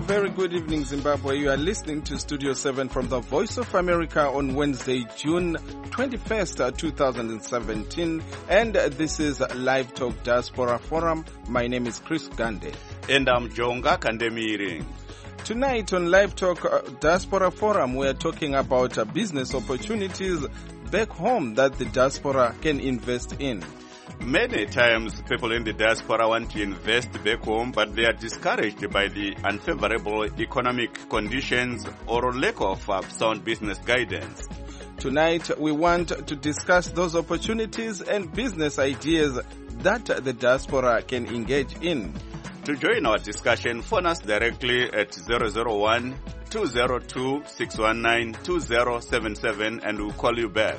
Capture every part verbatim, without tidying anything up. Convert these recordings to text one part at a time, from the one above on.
very good evening, Zimbabwe. You are listening to Studio seven from the Voice of America on Wednesday, June twenty-first, two thousand seventeen. And this is Live Talk Diaspora Forum. My name is Chris Gande. And I'm Jonga Kandemiri. Tonight on Live Talk uh, Diaspora Forum, we are talking about uh, business opportunities back home that the diaspora can invest in. Many times people in the diaspora want to invest back home, but they are discouraged by the unfavorable economic conditions or lack of uh, sound business guidance. Tonight, we want to discuss those opportunities and business ideas that the diaspora can engage in. To join our discussion, phone us directly at zero zero one, two zero two, six one nine, two zero seven seven and we'll call you back.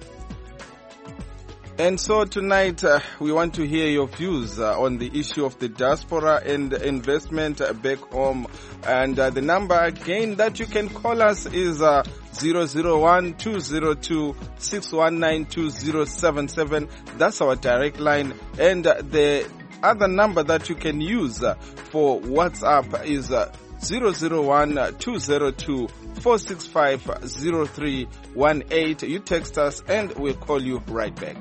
And so tonight, uh, we want to hear your views uh, on the issue of the diaspora and investment uh, back home. And uh, the number again that you can call us is uh, zero zero one, two zero two, six one nine, two zero seven seven. That's our direct line. And uh, the other number that you can use uh, for WhatsApp is uh, zero zero one, two zero two, four six five, zero three one eight. You text us and we'll call you right back.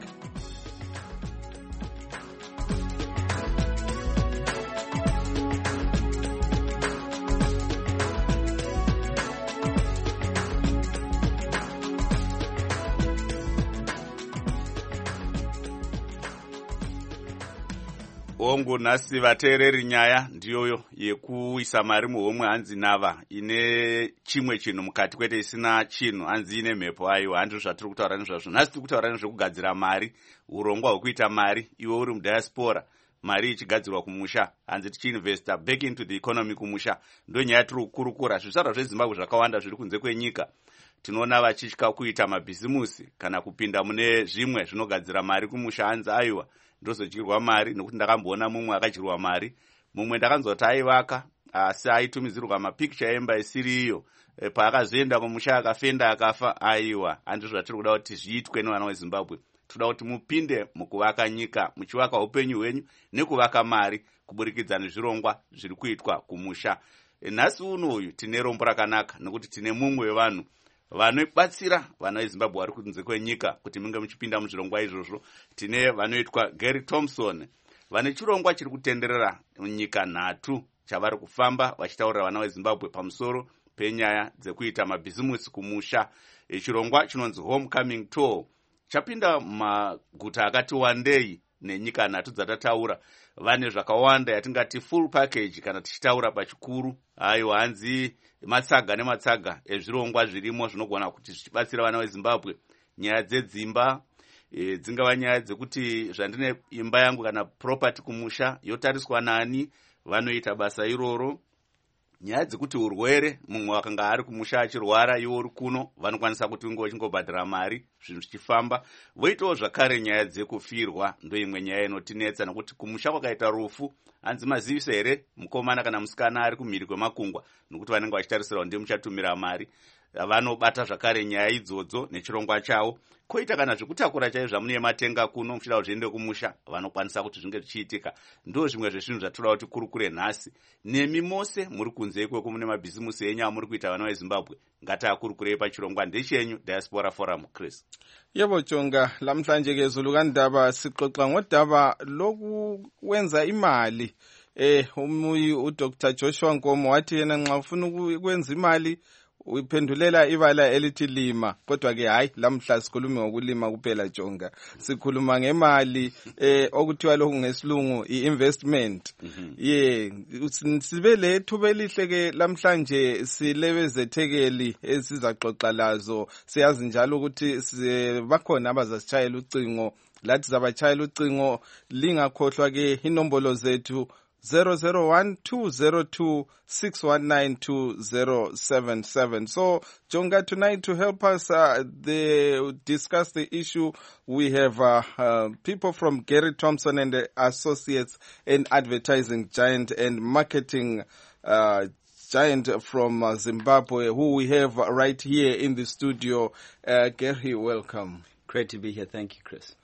Ongo nasi vateereri nyaya ndiyoyo yekuisa mari muhomwe hanzi nava ine chimwe chinhu mukati kwete isina chinhu hanzi ine mhepo ayo handizvo zvatiri kutaura nezvazvo. Nhasi tiri kutaura nezvekugadzira mari, urongwa hwekuita mari iwe uri mudiaspora, mari ichigadzirwa kumusha, hanzi tichiinvesta back into the economy kumusha. Ndo nyaya tiri kukurukura. Zvizvarwa zveZimbabwe zvakawanda zviri kunze kwenyika tinoona vachitya kuita mabhizimusi kana kupinda mune zvimwe zvinogadzira mari kumusha, hanzi aiwa ndozodyirwa mari, nokuti ndakamboona mumwe akadyirwa mari. Mumwe ndakanzoti aivaka asi aitumidzirwa mapicture emba isiri iyo, e, paakazoenda kumusha akafenda akafa. Aiwa, handizvo zvatiri kuda kuti zviitwe nevana veZimbabwe. Toda kuti mupinde mukuvaka nyika, muchivaka upenyu hwenyu nekuvaka mari kuburikidza nezvirongwa zviri kuitwa kumusha. E, nhasi uno uyu tine rombo rakanaka nokuti tine mumwe wevanhu vanobatsira vana veZimbabwe vari kunze kwenyika kuti munge muchipinda muzvirongwa izvozvo. Tine vanoitwa Gary Thompson, vane chirongwa chiri kutenderera nyika nhatu chavari kufamba vachitaurira vana veZimbabwe pamusoro penyaya dzekuita mabhizimusi kumusha. E, chirongwa chinonzi Homecoming Tour chapinda maguta akati wandei nenyika nhatu dzatataura. Vane zvakawanda yatingati full package kana tichitaura pachikuru. Ayo hanzi matsaga nematsaga ezvirongwa zvirimo zvinogona kuti zvichibatsira vana veZimbabwe. Nyaya dzedzimba, e, dzingava nyaya dzekuti zvandine imba yangu kana property kumusha yotariswa nani, vanoita basa iroro. Nyaya dzekuti urwere, mumwe akanga ari kumusha achirwara iwo uri kuno, vanokwanisa kuti unge uchingobhadhara mari zvinhu zvichifamba. Voitawo zvakare nyaya dzekufirwa, ndo imwe nyaya inotinetsa nokuti kumusha kwakaita rufu. Hanzi mazivisa here mukomana kana musikana ari kumhiri kwemakungwa, nokuti vanenge vachitarisira kuti muchatumira mari. Vanobata zvakare nyaya idzodzo nechirongwa chawo. Koita kana zvekutakura chaizvo zvamune matenga kuno muchida kuzviende kumusha, vanokwanisa kuti zvinge zvichiitika. Ndo zvimwe zvezvinhu zvatoda kuti kurukure nhasi. Nemi mose muri kunze ikweko mune mabhizimusi enyu amuri kuita vana veZimbabwe, ngatiakurukurei pachirongwa ndechenyu Diaspora Forum. Chris. Yebo Jonga, lamhlanje ke Zulu kandaba sixoxa ngodaba lokwenza imali. Eh umuyi uDr Joshua Nkomo wathi yena nxa ufuna ukwenza imali uyiphendulela ibala elithi lima, kodwa ke hayi lamhla sikhuluma ngokulima kuphela Jonga, sikhuluma ngemali eh okuthiwa lokhu ngesilungu iinvestment. Mm-hmm. Yeah, sibe lethuba elihle ke lamhlanje silebezethekeli esizaxoxa lazo. Siyazi njalo ukuthi bakhona abazasitshayela ucingo, lathi zabatshayela ucingo lingakhohlwa ke inombolo zethu zero zero one, two zero two, six one nine, two zero seven seven. So, Jonga, tonight to help us uh, the, discuss the issue, we have uh, uh, people from Gary Thompson and the Associates, an advertising giant and marketing uh, giant from uh, Zimbabwe, who we have right here in the studio. Uh, Gary, welcome. Great to be here. Thank you, Chris.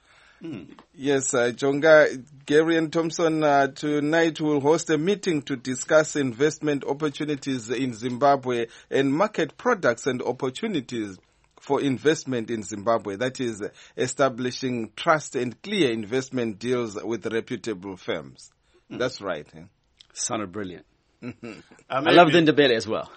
Mm. Yes, uh, Jonga, Gary and Thompson, uh, tonight will host a meeting to discuss investment opportunities in Zimbabwe and market products and opportunities for investment in Zimbabwe. That is, uh, establishing trust and clear investment deals with reputable firms. Mm. That's right. Eh? Sounded brilliant. Uh, I love Ndebele as well.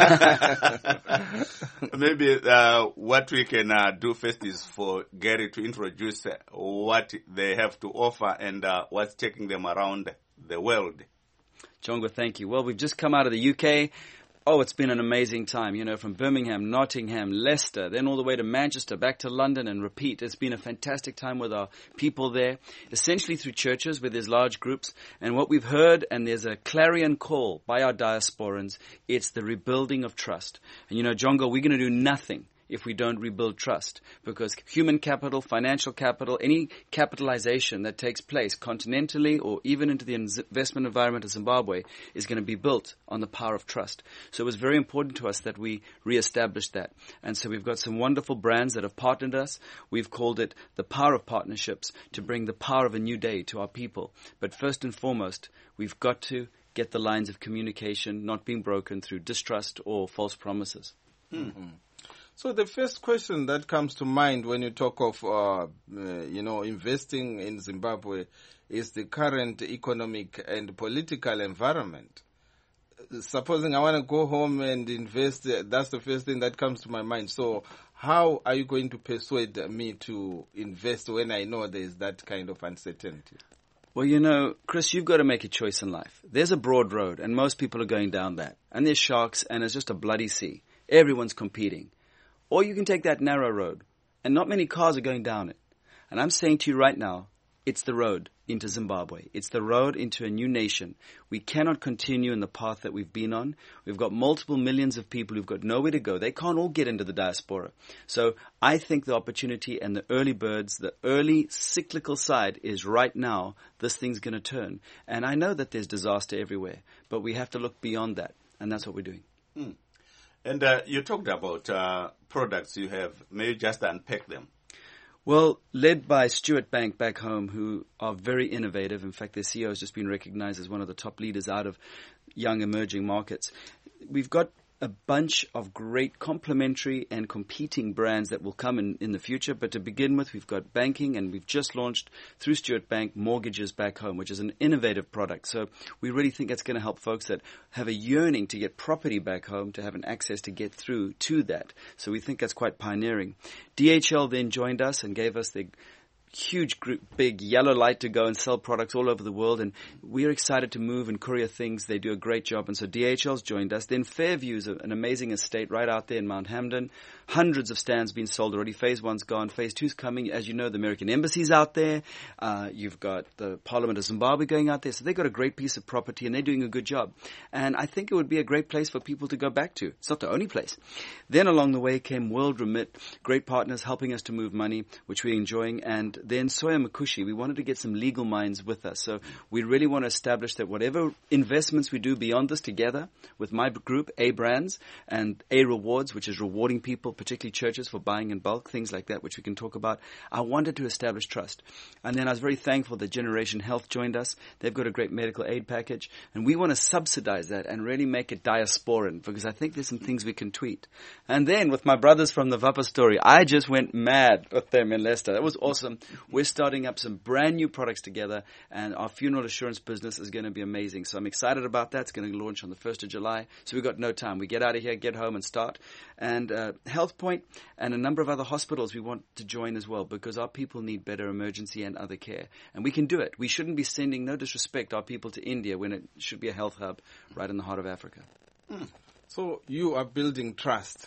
Maybe uh, what we can uh, do first is for Gary to introduce uh, what they have to offer and uh, what's taking them around the world. Jonga, thank you. Well, we've just come out of the U K. Oh, it's been an amazing time, you know, from Birmingham, Nottingham, Leicester, then all the way to Manchester, back to London and repeat. It's been a fantastic time with our people there, essentially through churches where there's large groups. And what we've heard, and there's a clarion call by our diasporans, it's the rebuilding of trust. And, you know, Jonga, we're going to do nothing if we don't rebuild trust, because human capital, financial capital, any capitalization that takes place continentally or even into the investment environment of Zimbabwe is going to be built on the power of trust. So it was very important to us that we reestablish that. And so we've got some wonderful brands that have partnered us. We've called it the power of partnerships to bring the power of a new day to our people. But first and foremost, we've got to get the lines of communication not being broken through distrust or false promises. Mm-hmm. So the first question that comes to mind when you talk of, uh, uh, you know, investing in Zimbabwe is the current economic and political environment. Supposing I want to go home and invest, uh, that's the first thing that comes to my mind. So how are you going to persuade me to invest when I know there's that kind of uncertainty? Well, you know, Chris, you've got to make a choice in life. There's a broad road, and most people are going down that. And there's sharks, and it's just a bloody sea. Everyone's competing. Or you can take that narrow road, and not many cars are going down it. And I'm saying to you right now, it's the road into Zimbabwe. It's the road into a new nation. We cannot continue in the path that we've been on. We've got multiple millions of people who've got nowhere to go. They can't all get into the diaspora. So I think the opportunity and the early birds, the early cyclical side is right now, this thing's going to turn. And I know that there's disaster everywhere, but we have to look beyond that. And that's what we're doing. Hmm. And uh, you talked about uh, products you have. May you just unpack them? Well, led by Stuart Bank back home, who are very innovative. In fact, their C E O has just been recognized as one of the top leaders out of young emerging markets. We've got a bunch of great complementary and competing brands that will come in, in the future. But to begin with, we've got banking, and we've just launched through Stuart Bank mortgages back home, which is an innovative product. So we really think that's going to help folks that have a yearning to get property back home to have an access to get through to that. So we think that's quite pioneering. D H L then joined us and gave us the huge group, big yellow light to go and sell products all over the world, and we're excited to move and courier things. They do a great job, and so D H L's joined us. Then Fairview's an amazing estate right out there in Mount Hamden. Hundreds of stands being sold already. Phase one's gone. Phase two's coming. As you know, the American Embassy's out there. Uh, you've got the Parliament of Zimbabwe going out there. So they've got a great piece of property, and they're doing a good job. And I think it would be a great place for people to go back to. It's not the only place. Then along the way came World Remit, great partners helping us to move money, which we're enjoying. And then Soya Makushi, we wanted to get some legal minds with us. So we really want to establish that whatever investments we do beyond this together with my group, A Brands, and A Rewards, which is rewarding people, particularly churches, for buying in bulk, things like that, which we can talk about. I wanted to establish trust. And then I was very thankful that Generation Health joined us. They've got a great medical aid package. And we want to subsidize that and really make it diasporan, because I think there's some things we can tweet. And then with my brothers from the Vapa Story, I just went mad with them in Leicester. That was awesome. We're starting up some brand new products together, and our funeral assurance business is going to be amazing. So I'm excited about that. It's going to launch on the first of July. So we've got no time. We get out of here, get home, and start. And uh, HealthPoint and a number of other hospitals we want to join as well, because our people need better emergency and other care. And we can do it. We shouldn't be sending, no disrespect, our people to India when it should be a health hub right in the heart of Africa. Hmm. So you are building trust.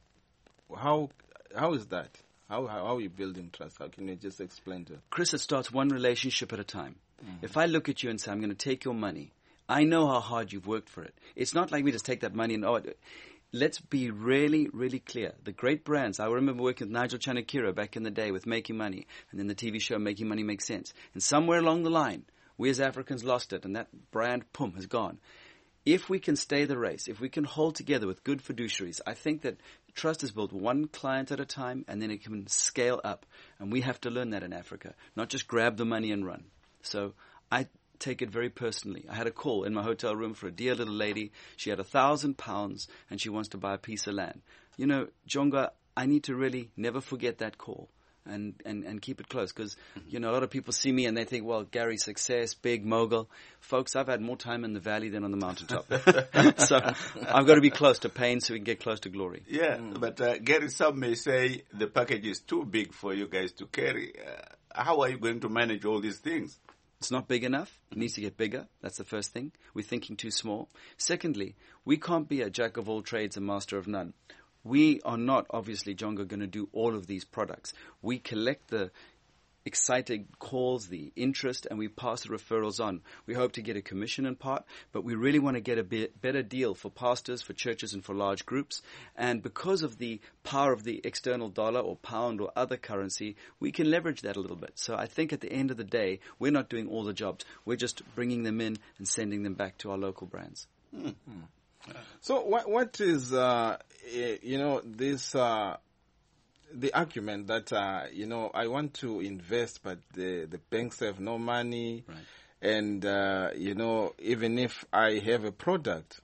How How is that? How, how are you building trust? How can you just explain to us? Chris, it starts one relationship at a time. Mm-hmm. If I look at you and say, I'm going to take your money, I know how hard you've worked for it. It's not like we just take that money and, oh, let's be really, really clear. The great brands, I remember working with Nigel Chanakira back in the day with Making Money, and then the T V show Making Money Makes Sense. And somewhere along the line, we as Africans lost it, and that brand, pum, has gone. if we can stay the race, if we can hold together with good fiduciaries, I think that trust is built one client at a time, and then it can scale up. And we have to learn that in Africa, not just grab the money and run. So I take it very personally. I had a call in my hotel room for a dear little lady. She had a thousand pounds and she wants to buy a piece of land. You know, Jonga, I need to really never forget that call and, and, and keep it close because, mm-hmm. you know, a lot of people see me and they think, well, Gary, success, big mogul. Folks, I've had more time in the valley than on the mountaintop. So I've got to be close to pain so we can get close to glory. Yeah, mm. but uh, Gary, some may say the package is too big for you guys to carry. Uh, how are you going to manage all these things? It's not big enough. It needs to get bigger. That's the first thing. We're thinking too small. Secondly, we can't be a jack of all trades and master of none. We are not, obviously, Jonga, going to do all of these products. We collect the excited calls, the interest, and we pass the referrals on. We hope to get a commission in part, but we really want to get a bit better deal for pastors, for churches, and for large groups. And because of the power of the external dollar or pound or other currency, we can leverage that a little bit. So I think at the end of the day, we're not doing all the jobs. We're just bringing them in and sending them back to our local brands. Mm-hmm. So what what is, uh, you know, this... Uh the argument that, uh, you know, I want to invest, but the, the banks have no money. Right. And, uh, you know, even if I have a product,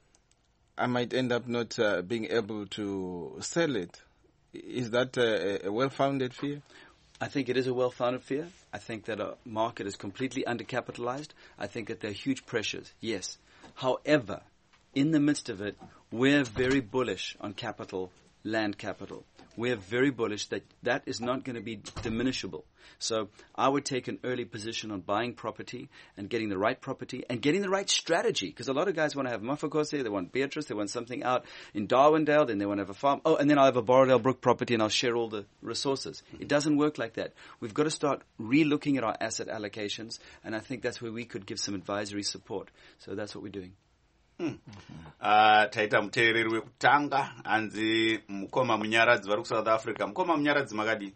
I might end up not uh, being able to sell it. Is that a, a well-founded fear? I think it is a well-founded fear. I think that our market is completely undercapitalized. I think that there are huge pressures, yes. However, in the midst of it, we're very bullish on capital, land capital. We're very bullish that that is not going to be diminishable. So I would take an early position on buying property and getting the right property and getting the right strategy. Because a lot of guys want to have Mafokose, they want Beatrice, they want something out in Darwindale, then they want to have a farm. Oh, and then I'll have a Borrowdale Brook property and I'll share all the resources. It doesn't work like that. We've got to start re-looking at our asset allocations, and I think that's where we could give some advisory support. So that's what we're doing. Mm. Uh, taita muteereri wekutanga anzi mukoma munyaradzi vari kusouth africa. Mukoma munyaradzi makadi?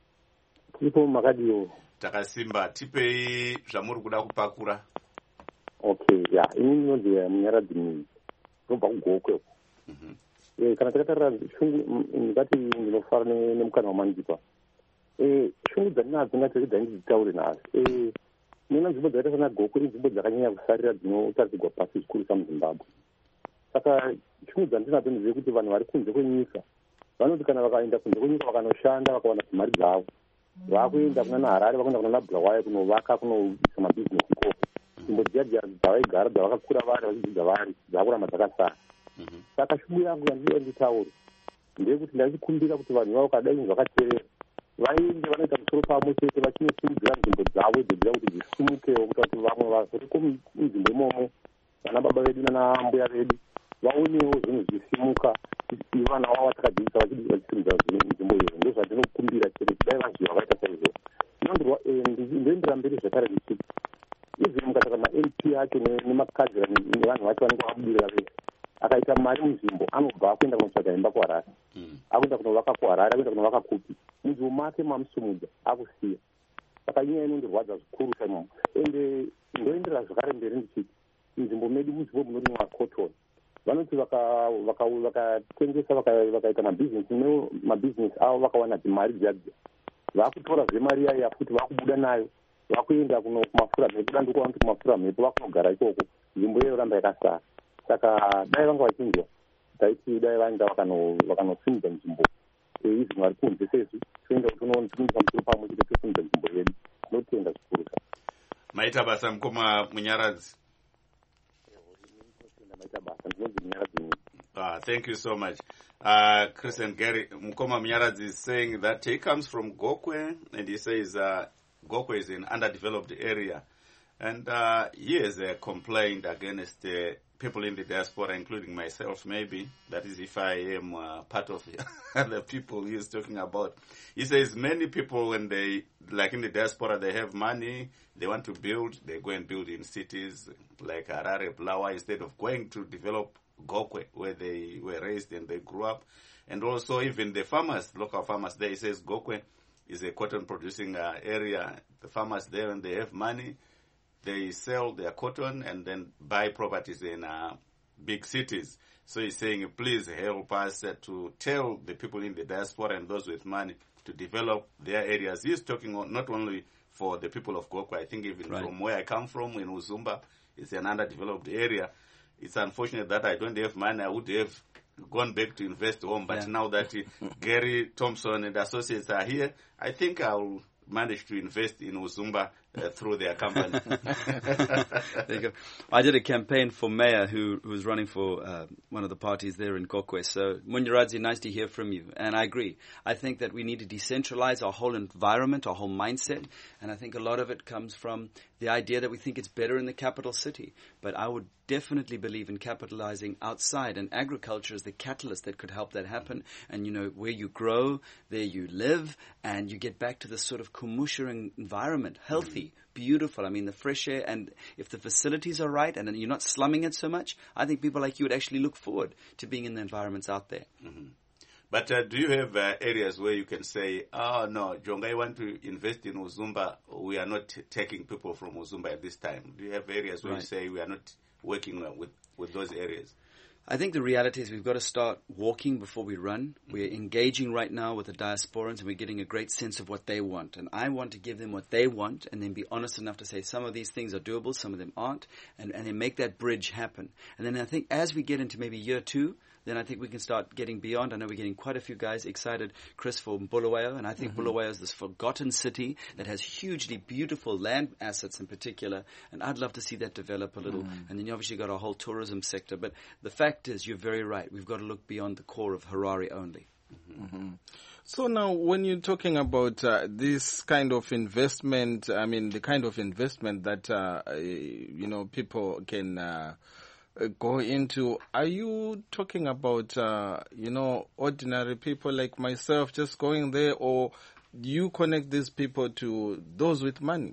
Tiripo makadiwo. Takasimba, tipei zvamuri kuda kupakura. Okay, ya, ini ndinonzi munyaradzi mini ndobva kugokwe. Mhm. Eh, kana takatarira shungu ngati ndinofara nemukana wamandipa. Eh, shungu dzandinadzo ngati dzanditaure nazo. Eh, nina nzvimbo dzakaita sana gokwe inzvimbo dzakanyanya kusarira dzinotarisirwa pasi zvikuru samuzimbabwe. Saka shungu dzandinadzo ndezve kuti vanhu vari kunze kwenyika vanoti kana vakaenda kunze kwenyika vakanoshanda vakawana mari dzavo vakuenda kuna naharare vakuenda kuna nabulawayo kunovaka kunoisa mabhizinesi ikoko. Nzvimbo dziya dzavaigara dzavakakura vari vachidzidza vari dzakuramba dzakasara. Saka shungu yangu yandiyo nditaura ndeyekuti ndachikumbira kuti vanhu vavo kadai zvakateerera vaende vanoita musoro pamwe chete vachinosimudzira nzvimbo dzavo dzodzira kuti dzisimukewo kuita kuti vamwe vazoriko munzvimbo imomo vana baba vedu nanambuya vedu vaonewo zvinhu zvisimuka vana vavo vatakadzivisa vachisimudza nzvimbo iyo. Ndo zvandinokumbira chete kudai vaziva vakaita saizvo. Ndoendera mberi zvakare ndichiti izvi mukataka ma-M P acho nemakadzira nevanhu vacho vanenge vabudirira vese akaita mari munzvimbo anobva akuenda kunotsvaga imba kuharare, akuenda kunovaka kuharare, akuenda kunovaka kupi munzvimbo make mamusumudza akusiya. Saka inyaya inondirwadza zvikuru chaimomo. Ende ndoenderera zvakare mberi ndichiti munzvimbo medu munzvimbo munorimwa cotton vanoti vakatengesa vakaita mabhizinesi avo vakawana mari dzadzia vakutora zvemari yaiya futi vakubuda nayo vakuenda kuno kumafura mhepo danduko vanoti kumafura mhepo vakunogara ikoko nzvimbo iyoyo ramba yakasara. Saka dai vanga vachinzwa taiti dai vaenda vakanosimudza nzvimbo izvi vari kunze sezvi toenda kuti unoonisa musoro pamwe chete tosimudza nzvimbo yedu tinotenda zvikuru. Maita basa mukoma munyaradzi. Ah, thank you so much. Uh, Chris and Gary, Mukoma Munyaradzi is saying that he comes from Gokwe, and he says uh, Gokwe is an underdeveloped area. And uh, he has uh, complained against uh, people in the diaspora, including myself, maybe. That is if I am uh, part of the people he is talking about. He says many people, when they, like in the diaspora, they have money, they want to build, they go and build in cities like Harare, Bulawayo, instead of going to develop Gokwe, where they were raised and they grew up. And also even the farmers, local farmers there, he says Gokwe is a cotton producing uh, area. The farmers there, when they have money, they sell their cotton and then buy properties in uh, big cities. So he's saying, please help us uh, to tell the people in the diaspora and those with money to develop their areas. He's talking on, not only for the people of Gokwe, I think even right. from where I come from in Uzumba, it's an underdeveloped area. It's unfortunate that I don't have money. I would have gone back to invest home, but yeah. now that uh, Gary Thompson and associates are here, I think I'll manage to invest in Uzumba uh, through their company. There you go. I did a campaign for mayor who who's running for uh, one of the parties there in Gokwe. So, Munyaradzi, nice to hear from you. And I agree. I think that we need to decentralize our whole environment, our whole mindset. And I think a lot of it comes from the idea that we think it's better in the capital city. But I would definitely believe in capitalizing outside, and agriculture is the catalyst that could help that happen. And, you know, where you grow, there you live, and you get back to this sort of Kumusha environment, healthy, beautiful. I mean, the fresh air, and if the facilities are right and you're not slumming it so much, I think people like you would actually look forward to being in the environments out there. Mm-hmm. But uh, do you have uh, areas where you can say, oh, no, Jonga, I want to invest in Uzumba. We are not t- taking people from Uzumba at this time. Do you have areas where right. you say we are not working uh, with, with those areas? I think the reality is we've got to start walking before we run. Mm-hmm. We're engaging right now with the diasporans, and we're getting a great sense of what they want. And I want to give them what they want and then be honest enough to say some of these things are doable, some of them aren't, and, and then make that bridge happen. And then I think as we get into maybe year two, then I think we can start getting beyond. I know we're getting quite a few guys excited, Chris, for Bulawayo, and I think mm-hmm. Bulawayo is this forgotten city that has hugely beautiful land assets in particular, and I'd love to see that develop a little. Mm. And then you obviously got our whole tourism sector. But the fact is, you're very right. We've got to look beyond the core of Harare only. Mm-hmm. Mm-hmm. So now, when you're talking about uh, this kind of investment, I mean, the kind of investment that, uh, you know, people can uh, go into, are you talking about, uh, you know, ordinary people like myself just going there, or do you connect these people to those with money?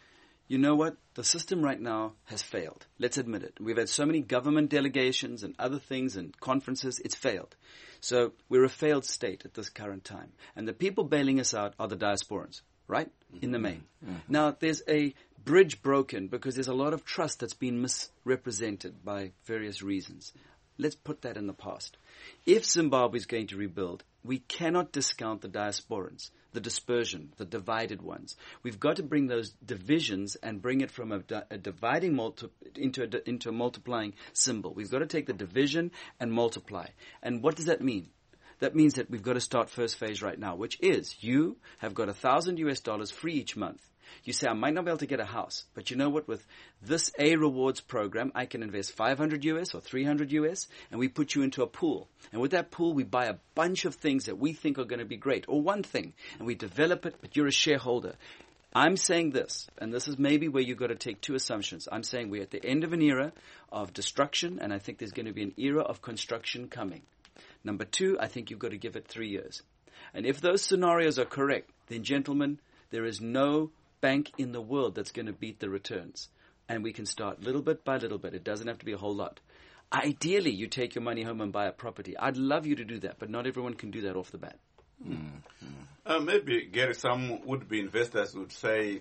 You know what? The system right now has failed. Let's admit it. We've had so many government delegations and other things and conferences. It's failed. So we're a failed state at this current time. And the people bailing us out are the diasporans, right? Mm-hmm. In the main. Mm-hmm. Now, there's a bridge broken because there's a lot of trust that's been misrepresented by various reasons. Let's put that in the past. If Zimbabwe is going to rebuild, we cannot discount the diasporans, the dispersion, the divided ones. We've got to bring those divisions and bring it from a, di- a dividing multi- into, a di- into a multiplying symbol. We've got to take the division and multiply. And what does that mean? That means that we've got to start first phase right now, which is you have got a thousand U S dollars free each month. You say, I might not be able to get a house, but you know what? With this A Rewards program, I can invest five hundred U S or three hundred U S, and we put you into a pool. And with that pool, we buy a bunch of things that we think are going to be great, or one thing, and we develop it, but you're a shareholder. I'm saying this, and this is maybe where you've got to take two assumptions. I'm saying we're at the end of an era of destruction, and I think there's going to be an era of construction coming. Number two, I think you've got to give it three years. And if those scenarios are correct, then, gentlemen, there is no bank in the world that's going to beat the returns. And we can start little bit by little bit. It doesn't have to be a whole lot. Ideally, you take your money home and buy a property. I'd love you to do that, but not everyone can do that off the bat. Mm. Uh, maybe, Gary, some would-be investors would say,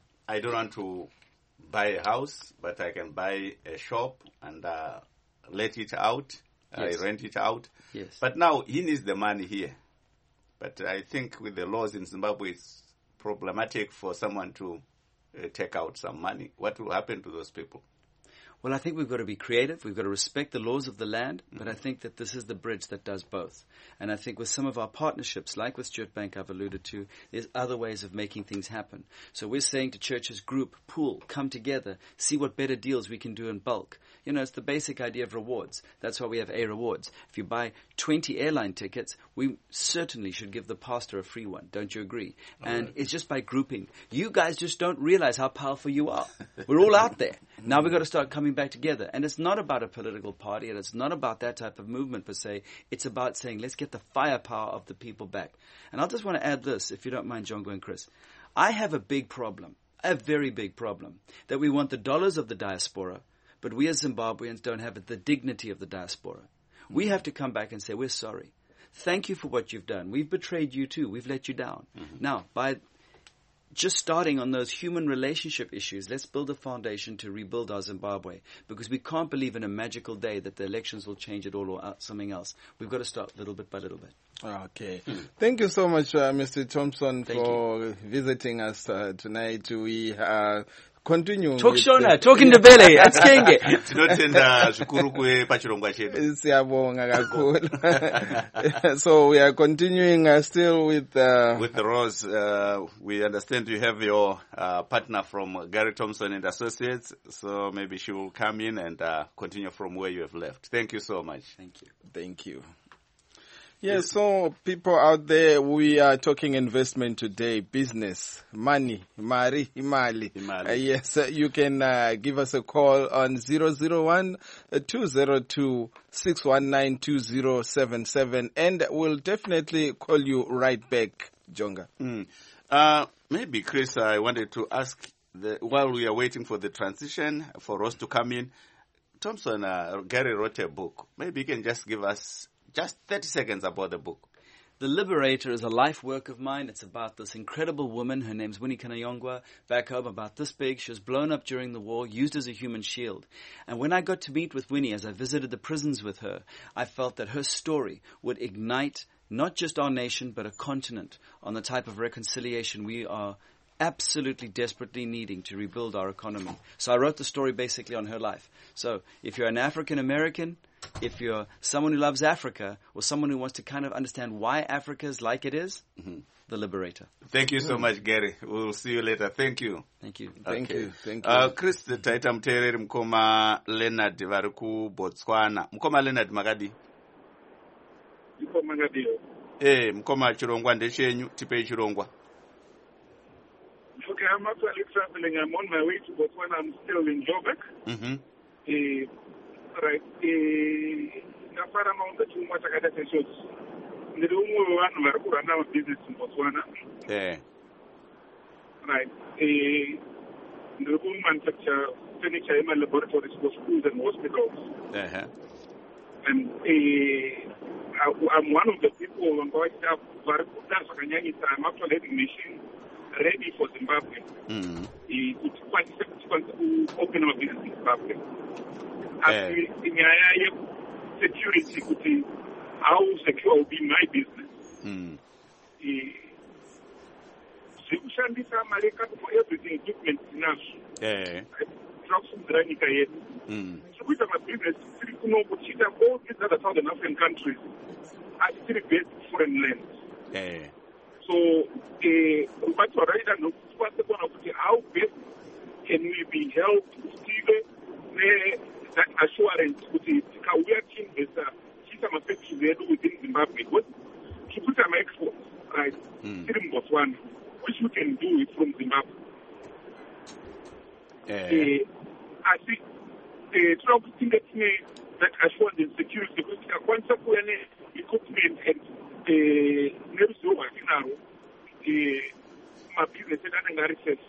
I don't want to buy a house, but I can buy a shop and uh, let it out. Yes. I rent it out. Yes. But now he needs the money here. But I think with the laws in Zimbabwe, it's problematic for someone to uh, take out some money. What will happen to those people? Well, I think we've got to be creative. We've got to respect the laws of the land, mm-hmm. but I think that this is the bridge that does both. And I think with some of our partnerships, like with Stuart Bank I've alluded to, there's other ways of making things happen. So we're saying to churches, group, pool, come together, see what better deals we can do in bulk. You know, it's the basic idea of rewards. That's why we have A Rewards. If you buy twenty airline tickets, we certainly should give the pastor a free one. Don't you agree? All and right. It's just by grouping. You guys just don't realize how powerful you are. We're all out there. Now we've got to start coming back together. And it's not about a political party, and it's not about that type of movement per se. It's about saying, let's get the firepower of the people back. And I just want to add this, if you don't mind, Jongo and Chris. I have a big problem, a very big problem, that we want the dollars of the diaspora, but we as Zimbabweans don't have the dignity of the diaspora. Mm-hmm. We have to come back and say, we're sorry. Thank you for what you've done. We've betrayed you too. We've let you down. Mm-hmm. Now, by just starting on those human relationship issues. Let's build a foundation to rebuild our Zimbabwe, because we can't believe in a magical day that the elections will change it all or something else. We've got to start little bit by little bit. Okay. Hmm. Thank you so much, uh, Mister Thompson, Thank for you. visiting us uh, tonight. We uh, continue. Talk Shona, talking to Billy. That's Kenge. So we are continuing uh, still with uh, with Rose. Uh, we understand you have your uh, partner from Gary Thompson and Associates, so maybe she will come in and uh, continue from where you have left. Thank you so much. Thank you. Thank you. Yes, so people out there, we are talking investment today, business, money, mari, imali. Imali. Uh, yes, uh, you can uh, give us a call on zero zero one, two zero two, six one nine, two zero seven seven, and we'll definitely call you right back, Jonga. Mm. Uh, maybe, Chris, I wanted to ask, the, while we are waiting for the transition, for Ross to come in, Thompson, uh, Gary wrote a book. Maybe you can just give us just thirty seconds about the book. The Liberator is a life work of mine. It's about this incredible woman. Her name's Winnie Kanayongwa, back home, about this big. She was blown up during the war, used as a human shield. And when I got to meet with Winnie, as I visited the prisons with her, I felt that her story would ignite not just our nation, but a continent on the type of reconciliation we are absolutely desperately needing to rebuild our economy. So I wrote the story basically on her life. So if you're an African American, if you're someone who loves Africa, or someone who wants to kind of understand why Africa is like it is, mm-hmm. The Liberator. Thank you so mm. much, Gary. We'll see you later. Thank you. Thank you. Thank okay. you. Thank you. Uh, Chris, taita muteereri mukoma Leonard vari kuBotswana. Mukoma Leonard makadi? Mukoma ngadiyo. Eh, mukoma chirongwa ndechenyu, tipei chirongwa. Okay, I'm actually traveling. I'm on my way to Botswana. I'm still in Joburg. Mm-hmm. Uh, right. Ngafara maunga chumwa chakada sessions. Ndiri umwe wevanhu vari kurana business in Botswana. Yeah. Right. Uh, ndiri kumanufacture furniture in my laboratories for schools and hospitals. Uh-huh. And uh, I'm one of the people on board staff who are I'm actually having machine ready for Zimbabwe. Mm-hmm. To open our business in Zimbabwe. And in security, how secure will be my business? Mm. For everything, equipment enough. Yeah. Trucks running ahead. Mm. So with my business, all these other Southern African countries are still based foreign lands. Yeah. So, what we're right now, how best can we be helped to give that assurance to the career team investor, system effects within Zimbabwe? What to put some exports, right? Mm. In Botswana, which we can do it from Zimbabwe. Yeah. I think the Trump thing that assurance and security, because once upon equipment and never so much now, my business and research.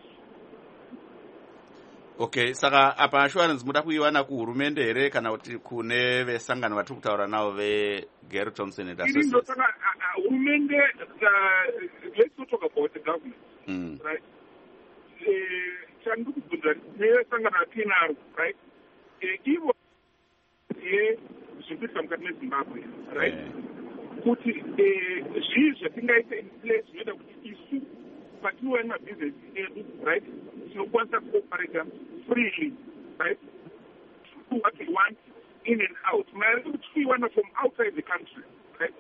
Okay, saka apa assurance muda kuiwana kuhurumende here kana kuti kune vesangano vatiri kutaura navo veGary Thompson and Associates? Hurumende, let's not talk about the government, mm. right? Chandukubundra, nevesangano vatinaro, right? Ivo zvikuita mukati meZimbabwe, right? Kuti zvii zvatingaita in place zvinoita kuti isu patinowa nemabhizinesi edu, right, tinokwanisa kuoperata freely, right, to do what we want in and out. Mari kuti tiiwana from outside the country, right?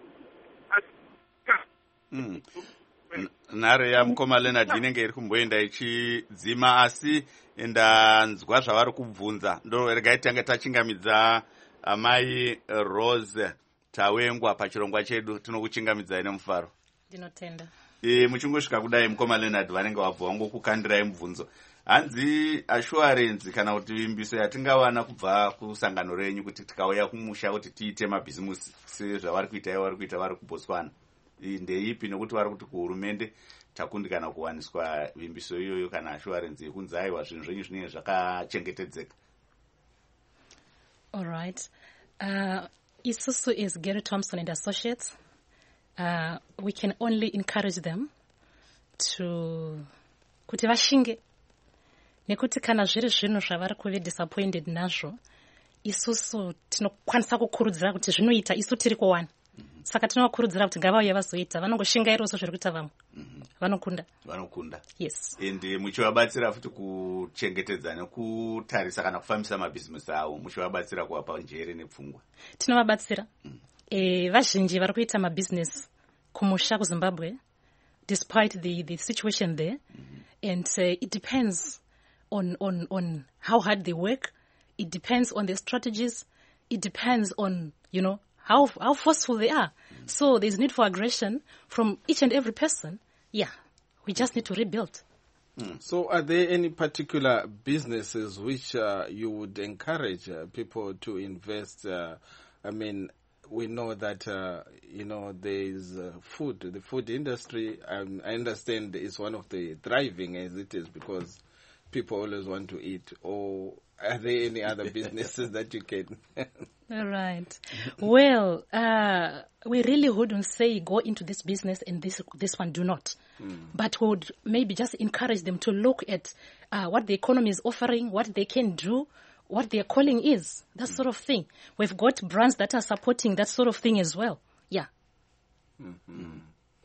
Mm. Nhare yamukoma Leonard inenge iri kumboenda ichidzima, asi ndanzwa zvavari kubvunza. Ndo regai tange tachingamidza amai Rose Tawengwa pachirongwa chedu. Tinokuchingamidzai nemufaro. Ndinotenda. E, muchingosvika kudai mukoma Leonard vanenge wabva wangokukandirai mubvunzo. Hanzi assurance kana kuti vimbiso yatingawana kubva kusangano renyu kuti tikauya kumusha kuti tiite mabhizimusi sezvavari kuita ivo vari kuita vari kuBotswana. Ndeipi nekuti vari kuti kuhurumende takundikana kuwaniswa vimbiso iyoyo kana assurance yekunzi aiwa zvinhu zvenyu zvinenge zvakachengetedzeka. All right. Uh, Isusu is Gary Thompson and Associates. Uh, we can only encourage them to kuti vashinge, nekuti kana zviri zvinhu zvavari kuve disappointed nazvo, isusu tinokwanisa kukurudzira kuti zvinoita isu tiri kuwana. Saka tinovakurudzira kuti ngavauye vazoita, vanongoshingairawo zviri kuita vamwe. Vanokunda. Vanokunda. Yes. Ende muchivabatsira futi kuchengetedza nekutarisa kana kufambisa mabhizimusi avo, muchivabatsira kuvapa njere nepfungwa. Tinovabatsira. Mm. E, vazhinji vari kuita mabusiness kumusha kuZimbabwe, despite the, the situation there. Mm-hmm. And uh, it depends on, on, on how hard they work. It depends on their strategies. It depends on, you know, how how forceful they are. Mm. So there's need for aggression from each and every person. Yeah, we just need to rebuild. Mm. So are there any particular businesses which uh, you would encourage uh, people to invest? Uh, I mean, we know that, uh, you know, there is uh, food. The food industry, um, I understand, is one of the thriving as it is because people always want to eat. Or are there any other businesses that you can... All right. Well, uh, we really wouldn't say go into this business and this this one do not. Mm. But we would maybe just encourage them to look at uh, what the economy is offering, what they can do, what their calling is, that mm. sort of thing. We've got brands that are supporting that sort of thing as well. Yeah. Mm-hmm.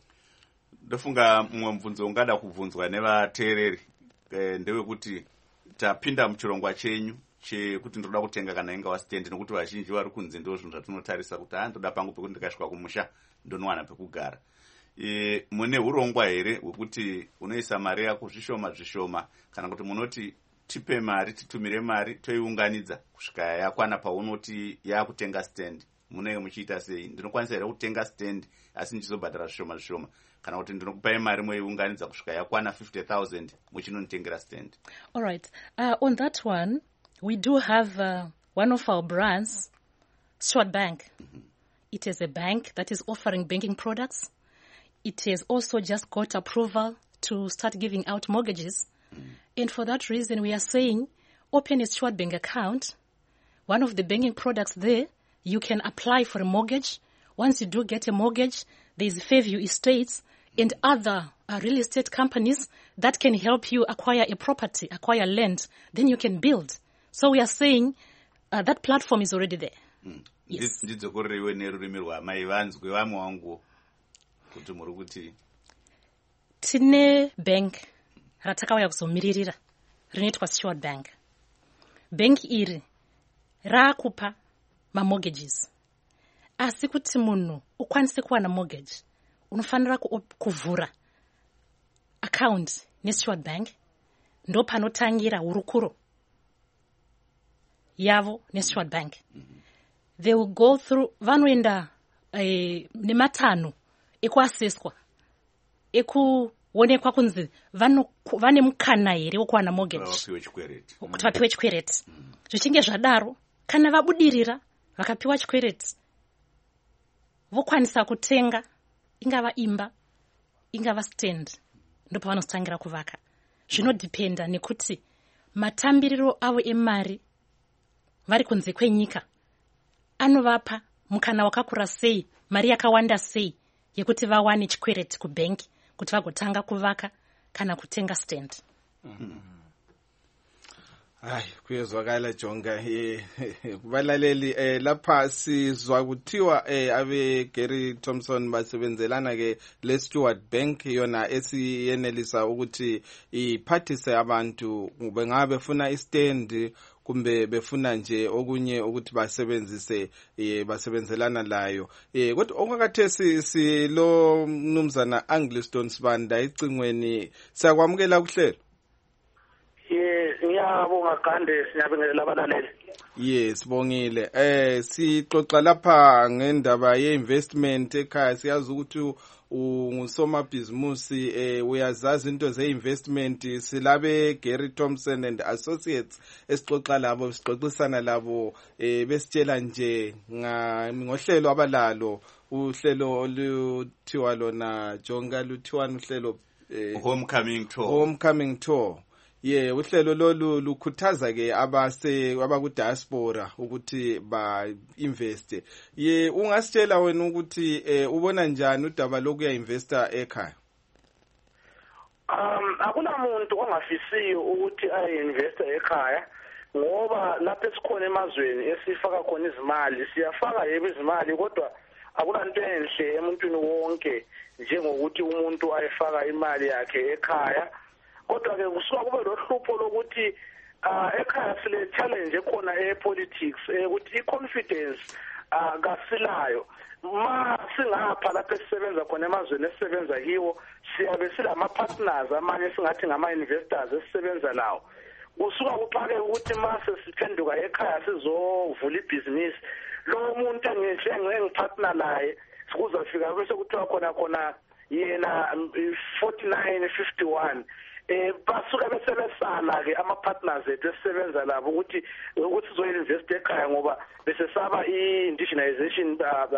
Ndofunga mumwe mubvunzo ungada kubvunzwa nevateereri ndewekuti tapinda muchirongwa chenyu chekuti ndoda kutenga kana inga wasitendi, nekuti vazhinji vari kunze ndo zvinhu zvatinotarisa kuti ha ndoda pangu pekuti ndikasvika kumusha ndonowana pekugara. E, mune urongwa here hwekuti unoisa mari yako zvishoma zvishoma kana kuti munoti tipe mari titumire mari toiunganidza kusvika yakwana paunoti yakutenga stand? Munenge muchiita sei? Ndinokwanisa here kutenga stand asi ndichizobhadhara zvishoma zvishoma, kana kuti ndinokupai mari moiunganidza kusvika yakwana fifty thousand muchinonditengera stand? All right. Uh, on that one, we do have uh, one of our brands, Stewart Bank. Mm-hmm. It is a bank that is offering banking products. It has also just got approval to start giving out mortgages. Mm-hmm. And for that reason, we are saying, open a Stewart Bank account. One of the banking products there, you can apply for a mortgage. Once you do get a mortgage, there's Fairview Estates and other uh, real estate companies that can help you acquire a property, acquire land. Then you can build. So we are saying uh, that platform is already there. Mm. Yes. Ndidzokoreriwe nerurimi rwamai vanzwe vamwe wangu kuti muri kuti tine bank ratakauya kuzomiririra rinoitwa Stewart Bank. Bank iri raakupa mamortgages. Asi kuti munhu ukwanise kuwana mortgage unofanira kuvhura account neStewart Bank, ndo panotangira hurukuro yavo neStewart Bank. Mm-hmm. They will go through vanoenda eh, nematano ekuaseswa ekuonekwa kunzi vane mukana here wekuwana mortgage kuti vapiwe chikwereti. Zvichinge zvadaro, kana vabudirira vakapiwa chikwereti, vokwanisa kutenga ingava imba ingava stand, ndo pavanotangira kuvaka. Zvinodependa nekuti matambiriro avo emari vari kunze kwenyika anovapa mukana wakakura sei, mari yakawanda sei yekuti vawane chikwereti kubanki kuti vagotanga kuvaka kana kutenga stand. Mm-hmm. Hayi, kuyezwakala Jonga. Kubalaleli eh, lapha sizwa kuthiwa eh, abe Gary Thompson basebenzelana ke le Stewart Bank yona esiyenelisa ukuthi iphathise abantu bengabe befuna istand kumbe befuna nje okunye ukuthi basebenzise eh, basebenzelana layo. Eh, kodwa okwakathesi silo mnumzana Angliston Sibanda icingweni siyakwamukela kuhlelo. Yes, ngiyabonga Gande, siyabingelela abalaleli. Yes, sibongile. Eh sixoxa lapha ngendaba ye-investment ekhaya. Siyazi ukuthi ungusomabhizimusi eh uyazazi into ze-investment. Silabe Gary Thompson and Associates esixoxa labo, sixoxisana labo eh besitshela nje ngohlelo abalalo, uhlelo oluthiwa lona Jonga luthiwa uhlelo eh, Homecoming Tour. Homecoming Tour. Yeah, uhlelo lolu lukhuthaza ke abase abaku diaspora ukuthi ba invest. Ye ungasitshela wena ukuthi eh ubona njani udaba lokuya investor ekhaya? um akunamuntu ongafisiyo ukuthi ayi-investa ekhaya ngoba lapho esikhona emazweni esifaka khona izimali siyafaka yebo izimali kodwa akulanto enhle emuntwini wonke njengokuthi umuntu ayifaka imali yakhe ekhaya kodwa-ke kusuka kube lohlupho lokuthi uh, ekhaya sile challenge ekhona e-politics ukuthi i-confidence uh, kasilayo ma singapha lapho esisebenza khona emazweni esisebenza kiwo siyabe silama-partners amanye singathi ngama-investors esisebenza lawo kusuka kuxake ukuthi ma sesiphenduka ekhaya sizovula ibhizinisi lo muntu engiphathina naye kuzafika bese kuthiwa khona khona yena forty-nine fifty-one eh basuka bese besala-ke ama-partners ethu esisebenza labo ukuthi ukuthi sizoinvest ekhaya ngoba bese saba i-indigenization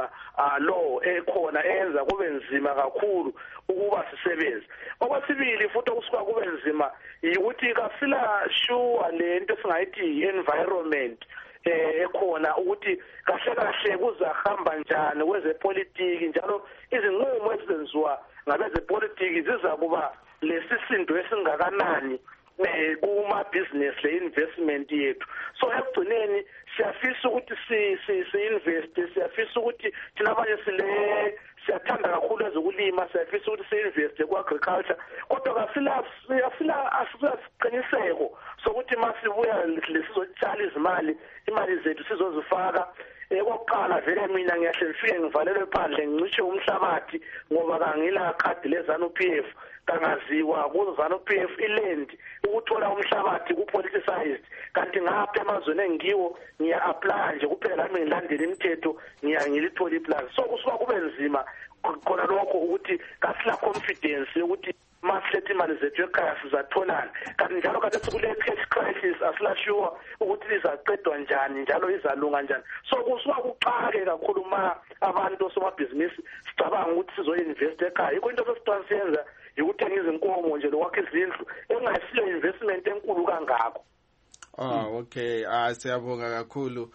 law ekhona enza kube nzima kakhulu ukuba sisebenze. Okwesibili futhi okusuka kube nzima ukuthi kasila sure lento singayithi i-environment eh ekhona ukuthi kahle kahle kuzahamba njani kwezepolitiki njalo izinqumo ezenziwa ngabezepolitiki ziza kuba lesisindo esingakanani eh kuma business le investment yethu. So ekugcineni siyafisa ukuthi si si invest siyafisa ukuthi thina abanye sile siyathanda kakhulu ezokulima siyafisa ukuthi si-invest ku-agriculture kodwa kasila siyafila asiqiniseko sokuthi masibuya lesizotshala izimali imali zethu sizozifaka ekokuqala vele mina ngiyahle ngifike ngivalelwe phandle ngicishe umhlabathi ngoba kangila khadi lezanu P F kangaziwa kuzanu P F iland ukuthola umhlabathi ku-politicized kanti ngapha emazweni engiwo ngiya-apply nje kuphela lami ngilandela imithetho ngiya ngilithole iplan. So kusuka kube nzima khona lokho ukuthi kasila confidence yokuthi masilethe imali zethu ekhaya sizatholana kanti njalo kade sikule cash crisis asilasure ukuthi lizaqedwa njani njalo izalunga njani. So kusuka kuqake kakhulu ma abantu somabhizinisi sicabanga ukuthi sizoinvest ekhaya yikho into sesiqanisiyenza yikuthenga izinkomo nje lokwakha izindlu engasiyo investment enkulu kangako. Ah okay ah siyabonga kakhulu.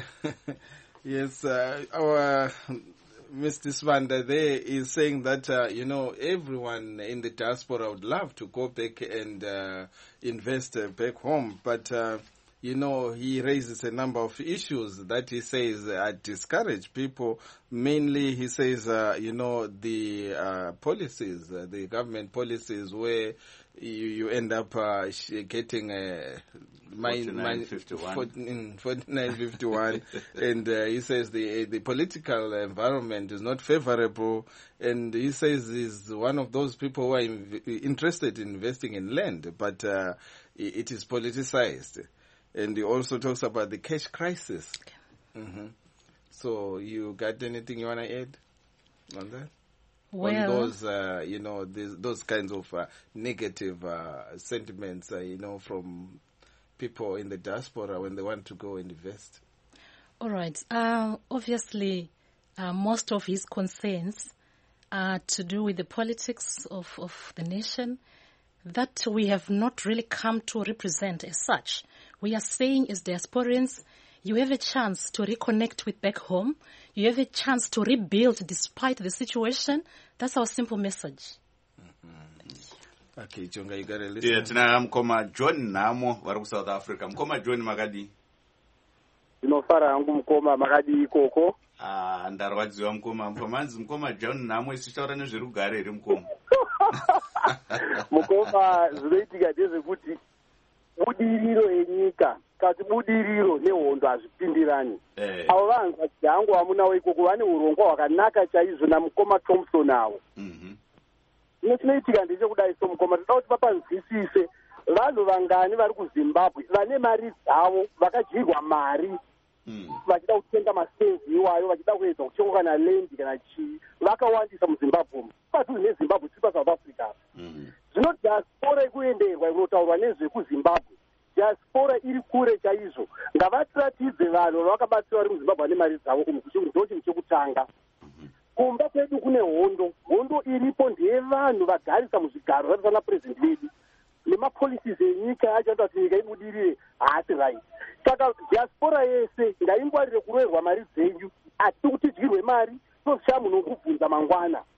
Yes uh, our Mister Sibanda there is saying that, uh, you know, everyone in the diaspora would love to go back and uh, invest uh, back home. But, uh, you know, he raises a number of issues that he says uh, discourage people. Mainly, he says, uh, you know, the uh, policies, uh, the government policies where you, you end up uh, getting a forty-nine fifty-one forty-nine fifty-one and uh, he says the the political environment is not favorable, and he says he's one of those people who are in, interested in investing in land, but uh, it is politicized. And he also talks about the cash crisis. Mm-hmm. So you got anything you want to add on that? Well, on those, uh, you know, these, those kinds of uh, negative uh, sentiments, uh, you know, from people in the diaspora when they want to go and invest? All right. Uh, obviously, uh, most of his concerns are to do with the politics of, of the nation that we have not really come to represent as such. We are saying as diasporians, you have a chance to reconnect with back home. You have a chance to rebuild despite the situation. That's our simple message. Okay, Jonga, you got a listen. Yeah, tina mkoma John Namo waru South Africa. Mkoma John Magadi. Inofara yangu mkoma Magadi ikoko. Ah, ndarwadziwa mkoma. Mkomanzi mkoma John Namo isitaura nezvirugare iri mkoma. Mkoma zvinoitika ndezvekuti budiriro yenyika kati budiriro nehondo hazvipindirani. Eh. Avo vanhu vajangu vamunawo ikoko vane urongwa hwakanaka chaizvo namukoma Thompson avo. Mhm. Ino chinoitika ndechekudai somukoma toda kuti vapanzwisise vanhu vangani vari kuZimbabwe vane mari dzavo vakadyirwa mari vachida kutenga masenzi iwayo vachida kuedza kutenga kana lendi kana chii vakawandisa muZimbabwe padhuze neZimbabwe tiri paSouth Africa. Zvino diaspora ikuenderwa inotaurwa nezvekuZimbabwe diaspora iri kure chaizvo ngavatiratidze vanhu vakabatsira vari muZimbabwe vane mari dzavo ndo chinhu chekutanga. Kumba kwedu kune hondo hondo iripo ndeyevanhu vagarisa muzvigaro zvavana president vedu nemapolicies enyika yacho anoita kuti nyika ibudirire haasi right. Saka diaspora yese ngaingwarire kuroverwa mari dzenyu hatidi kuti tidyirwe mari tozishaa munhu wokubvunza mangwana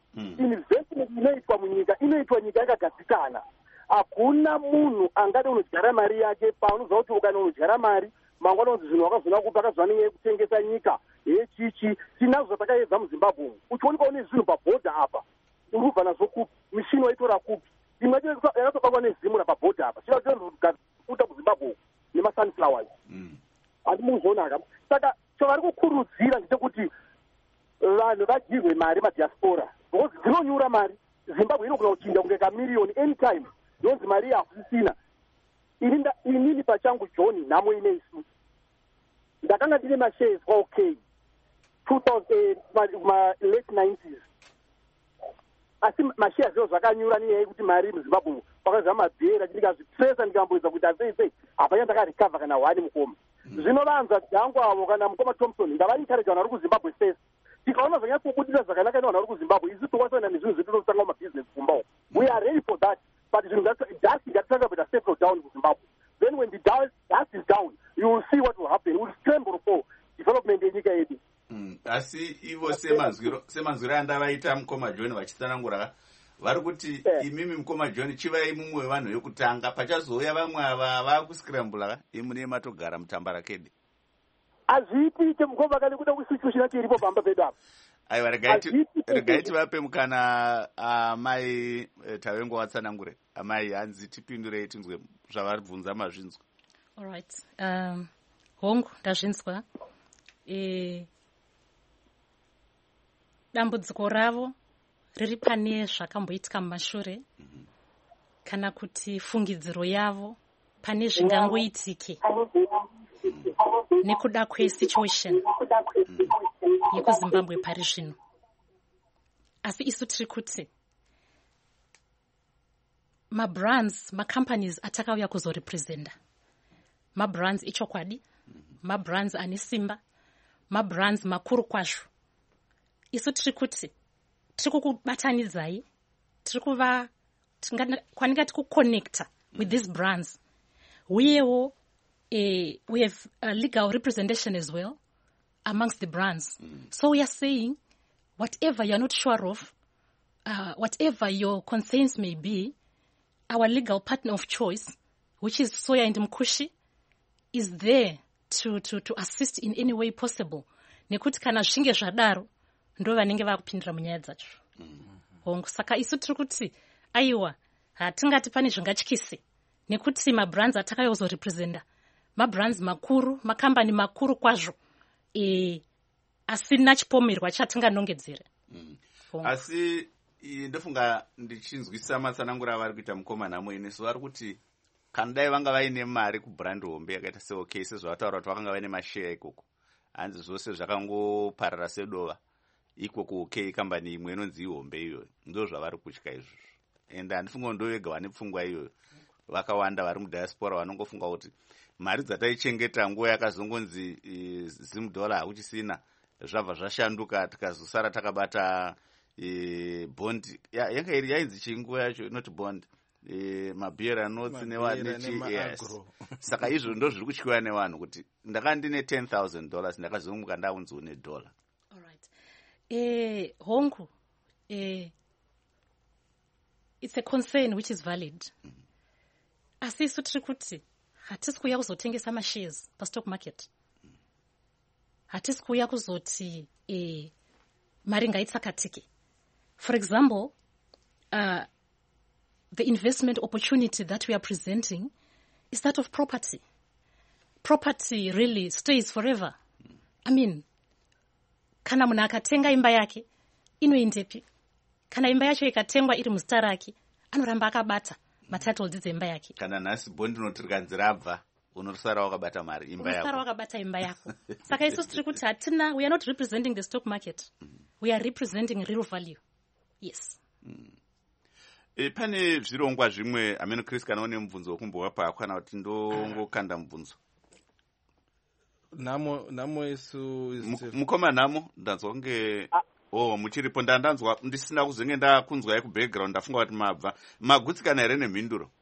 mm. investment inoitwa munyika inoitwa nyika yakagadzikana. Hakuna munhu angade unodyara mari yake paunoziva kuti ukana unodyara mari mangwana unzi zvinhu wakazona kupa akazova nenyaya yekutengesa nyika yechichi tinazvo zvatakaedza muZimbabwe umu uchionekwa une zvinhu pabhodha apa uri kubva nazvo kupi mishini waitora kupi imwe yacho yakatobatwa nezimura pabhodha apa chiva kuta muZimbabwe umu nemasunflowers handi muzonaka. Saka chavari kukurudzira ndechekuti vanhu vadyirwe mari madiaspora because dzinonyura mari. Zimbabwe inogona kuchinja kunge kamiliyoni anytime yonzi mari yakusisina. Inini pachangu John nhamo ine isu ndakanga ndine mashares kwaok two thousand ma late nineties asi mashares zvo zvakanyura nenyaya yekuti mari muZimbabwe pakazva mabhera ndikazvitresa ndikamboedza kuti asei hapanya ndakarecover kana hwani mukoma. Zvino vanza dhangu avo kana mukoma Thompson ngavaencourage vanhu vari kuZimbabwe first. Tikaona zvanyatsobudira zvakanaka nevanhu vari kuZimbabwe isu tokwasaenda nezvinhu zvedu totanga mabhizinesi kumbawo. We are ready for that. But zvinhu dust ngatitanga kuita settle down kuZimbabwe. Then when the dust is down, you will see what will happen. We will scramble for development yenyika yedu. Asi ivo semanzwiro semanzwiro andavaita mukoma John vachitsanangura vari kuti imimi mukoma John chivai mumwe wevanhu vekutanga pachazouya vamwe ava vakuscrambula imune matogara mutambarakedi. Azviitike mukoma kana kuda kusitushina chiripo pamba pedu apa. Aiwa regai tivape mukana amai Tavengo watsanangure. Amai hanzi tipindurei tinzwe zvavari bvunza mazvinzwa. All right. Um, hongu ndazvinzwa. E, dambudziko ravo riri pane zvakamboitika mumashure mm-hmm. kana kuti fungidziro yavo pane zvingangoitike mm-hmm. nekuda kwesituation mm-hmm. yekuZimbabwe pari zvino. Asi isu tiri kuti mabrands macompanies atakauya kuzorepresenta mabrands ichokwadi mabrands ane simba mabrands makuru kwazvo. Isu tiri kuti tiri kukubatanidzai tiri kuva kwaninga tiri kuconnecta with these brands uyewo eh, we have a legal representation as well amongst the brands. Mm. So we are saying whatever you're not sure of, uh, whatever your concerns may be, our legal partner of choice, which is Soya and Mkushi, is there to, to, to assist in any way possible. Nekuti kana zvinge zvadaro ndo vanenge vakupindira munyaya dzacho. Hongu saka isu tiri kuti aiwa hatingati pane zvingatyise nekuti mabrands atakayozorepresenta mabrands makuru makambani makuru kwazvo e asina chipomerwa chatinganongedzera. Mm. Asi ndofunga ndichinzwisa matsanangura vari kuita mukoma namo ine so vari kuti kana dai vanga vaine mari kubrand hombe yakaita se okay sezvavataura kuti vakanga vaine mashare ikoko hanzi zvose zvakangoparara sedova ikoko okay kambani imwe inonzi ihombe iyoyo ndo zvavari kutya izvozvo ende handifunga ndo vega vane pfungwa iyoyo vakawanda vari mudiaspora vanongofunga kuti mari dzataichengeta nguva yakazongonzi zimudhola hakuchisina zvabva zvashanduka tikazosara takabata e, bond yanga iri yainzi chinguva yacho not bond e, mabhiera notes newanechi yes. Saka izvo ndo zviri kutyiwa nevanhu kuti ndakanga ndine ten thousand dollars ndakazongomuka ndaunzwa nedollar. All right. Eh, hongu eh, it's a concern which is valid. Mm-hmm. Asi isu tiri kuti hatisi kuuya kuzotengesa mashares pastock market. Mm-hmm. Hatisi kuuya kuzoti eh, mari ngaitsakatike. For example, uh, the investment opportunity that we are presenting is that of property. Property really stays forever. Mm-hmm. I mean, kana munhu akatenga imba yake inoendepi? Kana imba yacho ikatengwa iri muzita rake anoramba akabata matitle deeds emba yake. Kana nhasi bond notirikadzira abva unosara wakabata mari imba yako. Unosara wakabata imba yako. Saka isu tiri kuti hatina, we are not representing the stock market. Mm. We are representing real value. Yes. Mm. E, pane zvirongwa zvimwe ameno Chris kana une mubvunzo wokumbowapa kana kuti ndongokanda mubvunzo. Namo namo isu mukoma namo ndanzwa kunge oh muchiripo ndandanzwa ndisina kuzenge ndakunzwa ku background ndafunga kuti mabva magutsikana here nemhinduro.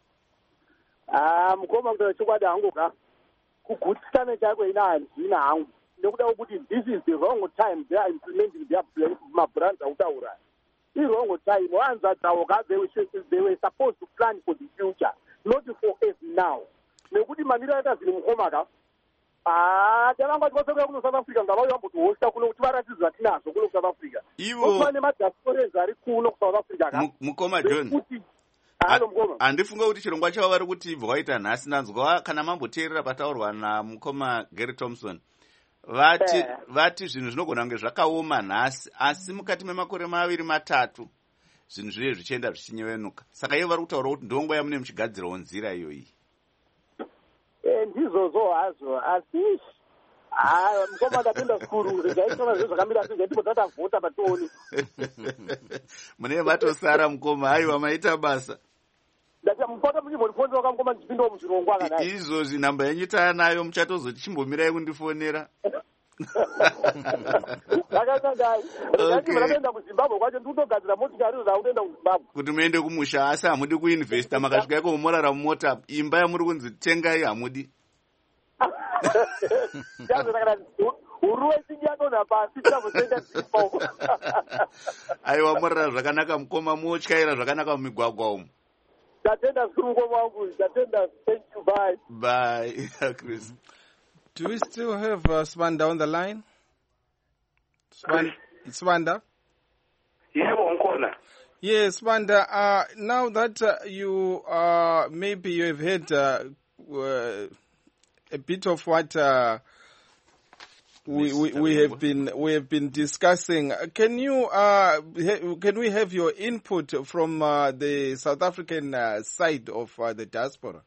Ah mukoma kuti chikwadi hangu ka kugutsikana chakwe ina handina hangu ndokuda ukuthi this is the wrong time they are implementing their plan mabrands autaura i-wrong time wanza dzawoka they were, they were supposed to plan for the future not for as now nekuti mamiro akazini mukoma ka ah tavangati vasokuya kuno South Africa ngavauya vambotihosta kuno kuti varatidzi vatinazo kuno South Africa ivo vane madiasporas ari kuno South Africa ka mukoma John handifunga kuti chirongwa chavo vari kuti ibva waita nhasi nanzwa kana mamboteerera pataurwa namukoma Gary Thompson vati yeah. vati zvinhu zvinogona kunge zvakaoma nhasi asi mukati memakore maviri matatu zvinhu zviye zvichienda zvichinyevenuka saka ivo vari kutaura kuti ndongo yamune muchigadzirawo nzira iyoyi ndizvozvo hazvo asi mukoma ndatenda zvikuru regaisona zve zvakamira sei ndipo tatavhota pationi mune vatosara mukoma aiwa maita basa mupota muchimbondifonera wakamukoma ndichipindawo muchirongwa akadai izvozvi nhamba yenyu taanayo muchatozoti chimbomirai kundifonera zvakakadai ndatoenda kuzimbabwe kwacho ndikutogadzira motikari zvakutoenda kuzimbabwe kuti muende kumusha asi hamudi kuinvesta makasvika iko mumorara mumota imba yamuri kunzi tengai hamudi huru wechingi yatonha pasi tinakutenga zipo aiwa morara zvakanaka mukoma motyaira zvakanaka mumigwagwa umu tatenda zvikuru mukoma wangu tatenda thank you bye bye Chris. Do we still have uh, Swanda on the line? Swanda? Swanda? Yeah, Wankona. Yes, Swanda. Uh, now that uh, you uh, maybe you have heard uh, uh, a bit of what uh, we, we we have been we have been discussing, can you uh, ha- can we have your input from uh, the South African uh, side of uh, the diaspora?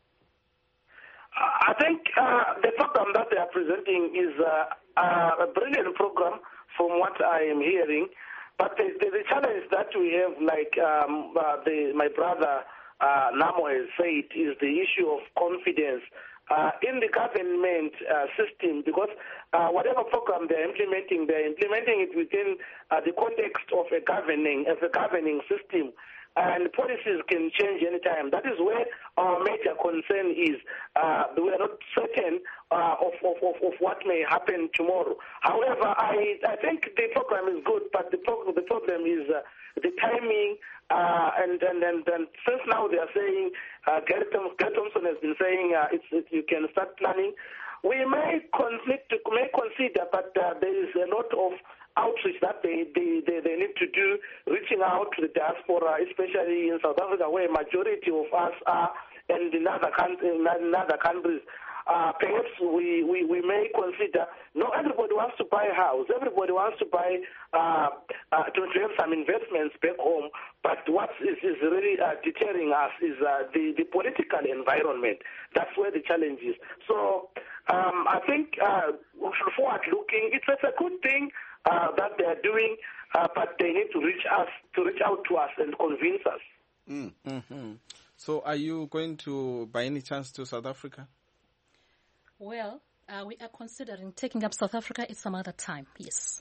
I think uh, the program that they are presenting is uh, uh, a brilliant program from what I am hearing. But the, the, the challenge that we have, like um, uh, the, my brother uh, Namo has said, is the issue of confidence uh, in the government uh, system. Because uh, whatever program they're implementing, they're implementing it within uh, the context of a governing, as a governing system. And policies can change anytime. That is where our major concern is. Uh, we are not certain uh, of, of, of, of what may happen tomorrow. However, I, I think the program is good, but the, pro- the problem is uh, the timing. Uh, and, and, and, and since now they are saying, uh, Gary Thompson has been saying uh, it's, it, you can start planning. We may, conflict, may consider, but uh, there is a lot of outreach that they, they, they, they need to do, reaching out to the diaspora, especially in South Africa, where a majority of us are, and in other, country, in other countries. Uh, perhaps we, we, we may consider, not everybody wants to buy a house, everybody wants to buy, uh, uh, to, to have some investments back home, but what is, is really uh, deterring us is uh, the, the political environment. That's where the challenge is. So um, I think uh, forward looking, it's, it's a good thing uh, that they are doing, uh, but they need to reach us, to reach out to us and convince us. Mm. Mm-hmm. So are you going to, by any chance, to South Africa? Well, uh, we are considering taking up South Africa at some other time, yes.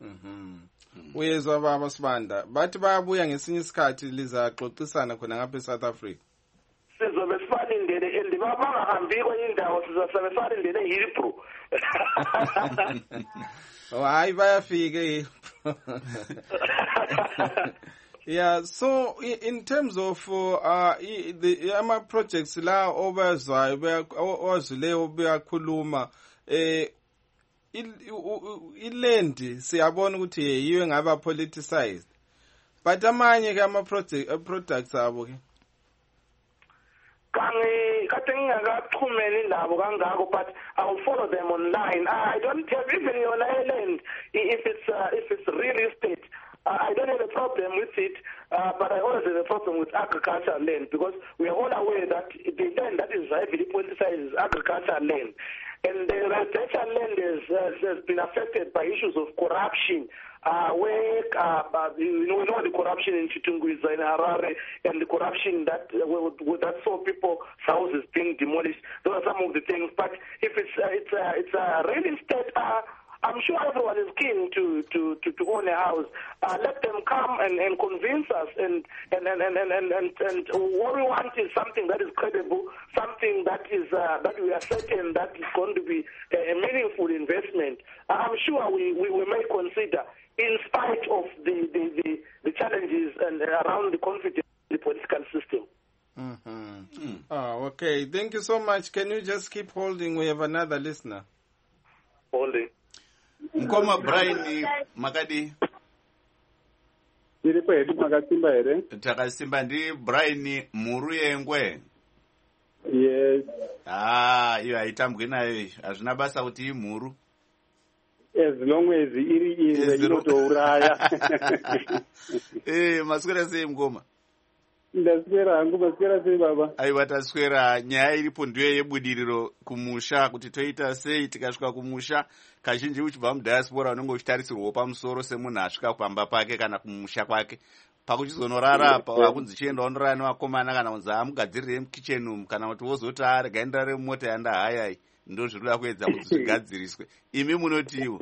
Uyezwa baba Sibanda bathi bayabuya ngesinye isikhathi lizaxoxisana khona ngapha eSouth Africa. Sizobe sifanindele and bangahambi kwenye indawo sizobe sifanindele eHebrew. Oh hayi bayafika. Yeah, so in terms of uh, the ama projects la obazwayo owazileyo beyakhuluma eh iland siyabona ukuthi yiyo ngaba politicized, but amanye ke ama project products abo ke kangi kade ngingakaxhumeni nabo kangako, but I will follow them online. I don't have even your land if it's uh, if it's real estate. I don't have a problem with it, uh, but I always have a problem with agricultural land, because we are all aware that the land that is heavily politicized is agricultural land. And the residential land is, uh, has been affected by issues of corruption, uh, where uh, uh, you know, we know the corruption in Chitungwiza, in Harare, and the corruption that uh, that saw people's houses being demolished. Those are some of the things. But if it's uh, it's uh, it's a real estate uh, I'm sure everyone is keen to, to, to, to own a house. Uh, let them come and, and convince us. And and, and, and, and, and, and, and what we want is something that is credible, something that is uh, that we are certain that is going to be a, a meaningful investment. I'm sure we, we, we may consider, in spite of the, the, the, the challenges and around the confidence in the political system. Mm-hmm. Mm. Oh, okay. Thank you so much. Can you just keep holding? We have another listener. Holding. Mkoma Brian Makadi. Iri kwedu makasimba here? Takasimba ndi Brian Muruyengwe. Yes. Ah, iyo haitambwi nayo. Hazvina basa kuti imhuru. As long as iri iwe inotouraya. Eh, maswera sei Mkoma? Ndaswera hangu, maswera sei baba? Aiwa, taswera. Nyaya iripo ndiyo yebudiriro kumusha, kuti toita sei tikasvika kumusha. Kazhinji uchibva mudiaspora unenge uchitarisirwawo pamusoro semunhu asvika pamba pake kana kumusha kwake. Pakuchizonorara apa hakunzi chiendawo norara nevakomana kana kunzi amugadzirire mukicheni umu kana kuti wozoti arega ndirare mumota yandahayai. Ndo zviri kuda kuedza kuti zvigadziriswe. Imi munotiwo?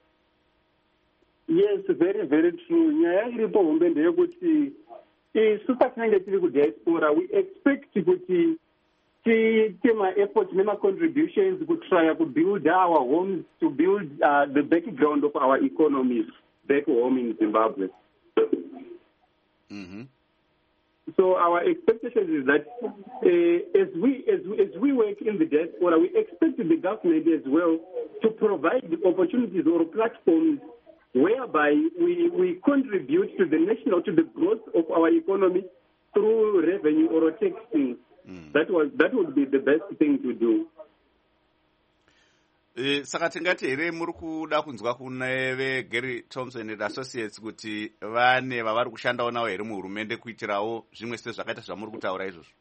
Yes, very very true. Nyaya iripo hombe ndeyekuti isu patinenge tiri kudiaspora we expect kuti tiite ma-efforts nema-contributions kutrya to build our homes, to build uh, the background of our economies back home in Zimbabwe. Mm-hmm. So our expectation is that uh, as we as, as we work in the diaspora, we expect the government as well to provide opportunities or platforms whereby we, we contribute to the national, to the growth of our economy through revenue or taxing. Mm. That was that would be the best thing to do. Uh, saka tingati here muri kuda kunzwa kune veGary Thompson and Associates kuti vane vavari kushandawo navo here muhurumende kuitirawo zvimwe sezvakaita zvamuri kutaura izvozvo?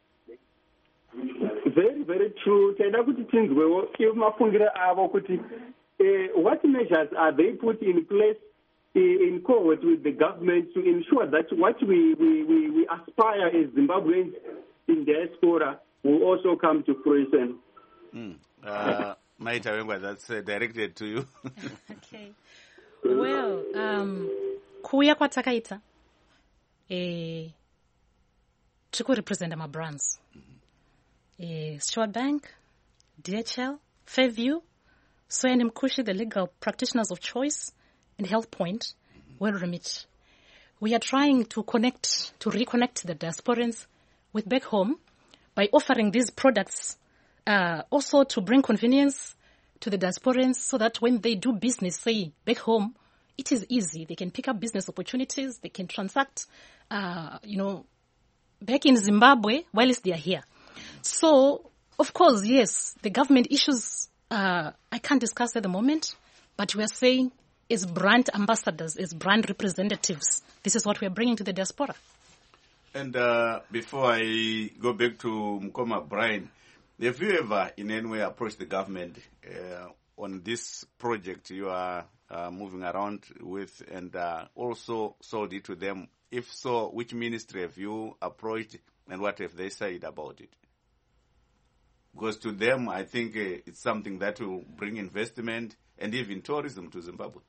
Very very true. Taida kuti tinzwewo mafungiro avo kuti uh, what measures are they put in place in cohort with the government to ensure that what we, we, we, we aspire as Zimbabweans in diaspora will also come to fruition. Mm. Uh, Maita Wengwa, that's uh, directed to you. Okay. Well, um, kuya kwa takaita, eh, tuku represent my brands. Eh, Stewart Bank, D H L, Fairview, Soyani Mkushi, the legal practitioners of choice, and Health Point, well remit. We are trying to connect, to reconnect the diasporans with back home by offering these products, uh, also to bring convenience to the diasporans so that when they do business, say, back home, it is easy. They can pick up business opportunities. They can transact, uh, you know, back in Zimbabwe whilst they are here. So, of course, yes, the government issues, uh, I can't discuss at the moment, but we are saying as brand ambassadors, as brand representatives, this is what we are bringing to the diaspora. And uh, before I go back to Mkoma Brian, have you ever in any way approached the government uh, on this project you are uh, moving around with and uh, also sold it to them? If so, which ministry have you approached and what have they said about it? Because to them, I think uh, it's something that will bring investment and even tourism to Zimbabwe.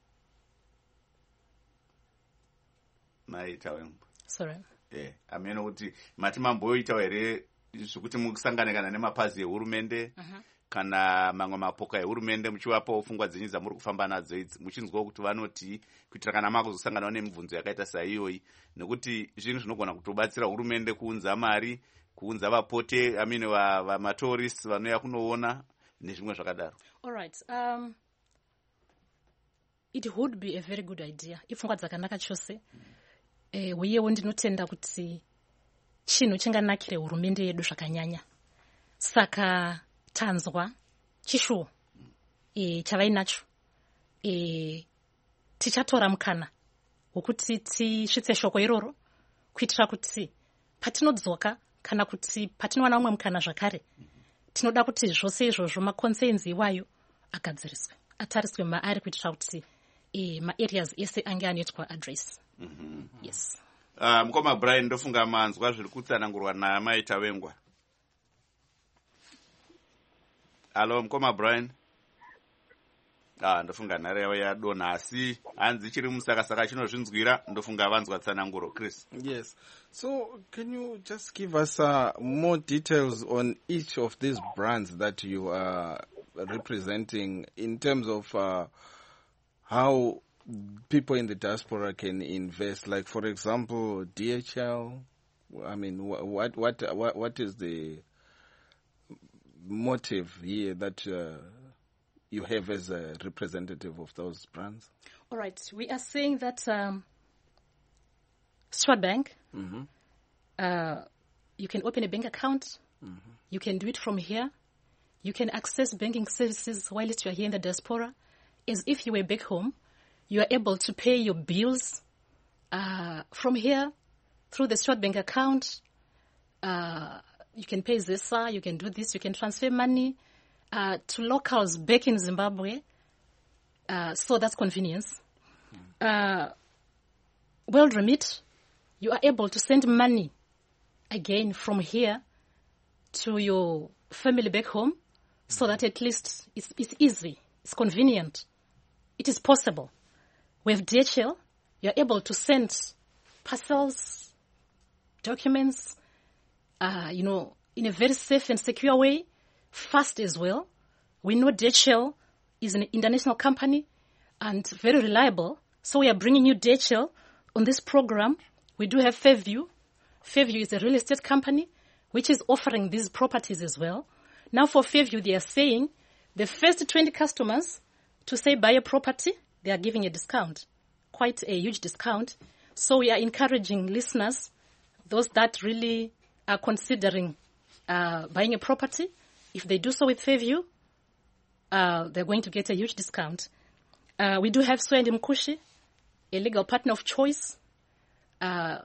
Sorry. Yeah, I mean, kuti mati mamboitawo here zvekuti mukusangana kana nemapazi ehurumende kana mamwe mapoka ehurumende muchivapawo pfungwa dzenyu dzamuri kufamba nadzo idzi muchinzwawo kuti vanoti kuitira kana makuzosanganawo nemibvunzo yakaita saiyoyi nekuti zvinhu zvinogona kutobatsira hurumende kuunza mari kuunza vapote I mean vamatourists vanouya kunoona nezvimwe zvakadaro. All right. Um, it would be a very good idea ipfungwa dzakanaka chose. Eh, uyewo ndinotenda kuti chinhu chinganakire hurumende yedu zvakanyanya. Saka tanzwa chishuwo eh, chavainacho eh, tichatora mukana wokuti tisvitse shoko iroro kuitira kuti patinodzoka kana kuti patinowana umwe mukana zvakare tinoda kuti zvose izvozvo maconcerns iwayo agadziriswe atariswe maari kuitira kuti eh, maareas ese ange anoitwa address. Mm-hmm. Yes. Uh, Mkoma Brian ndofunga manzwa zviri kutsanangurwa naMaita Wengwa. Hello Mkoma Brian. Ah, ndofunga nhare yavo yadonha asi hanzi chiri musakasaka chinozvinzwira ndofunga vanzwa tsananguro. Chris. Yes. So can you just give us uh, more details on each of these brands that you are representing in terms of uh, how people in the diaspora can invest? Like, for example, D H L. I mean, what what what what is the motive here that uh, you have as a representative of those brands? All right. We are saying that um, Stewart Bank, mm-hmm. uh, you can open a bank account. Mm-hmm. You can do it from here. You can access banking services while you are here in the diaspora. As if you were back home, you are able to pay your bills uh, from here through the Stewart Bank account. Uh, you can pay Zesa, you can do this, you can transfer money uh, to locals back in Zimbabwe. Uh, so that's convenience. Uh, World Remit, you are able to send money again from here to your family back home, so that at least it's, it's easy, it's convenient, it is possible. We have D H L, you are able to send parcels, documents, uh, you know, in a very safe and secure way, fast as well. We know D H L is an international company and very reliable, so we are bringing you D H L on this program. We do have Fairview. Fairview is a real estate company which is offering these properties as well. Now for Fairview, they are saying the first twenty customers to say buy a property, they are giving a discount, quite a huge discount. So we are encouraging listeners, those that really are considering uh, buying a property, if they do so with Fairview, uh, they're going to get a huge discount. Uh, we do have Swendi Mkushi, a legal partner of choice. Uh,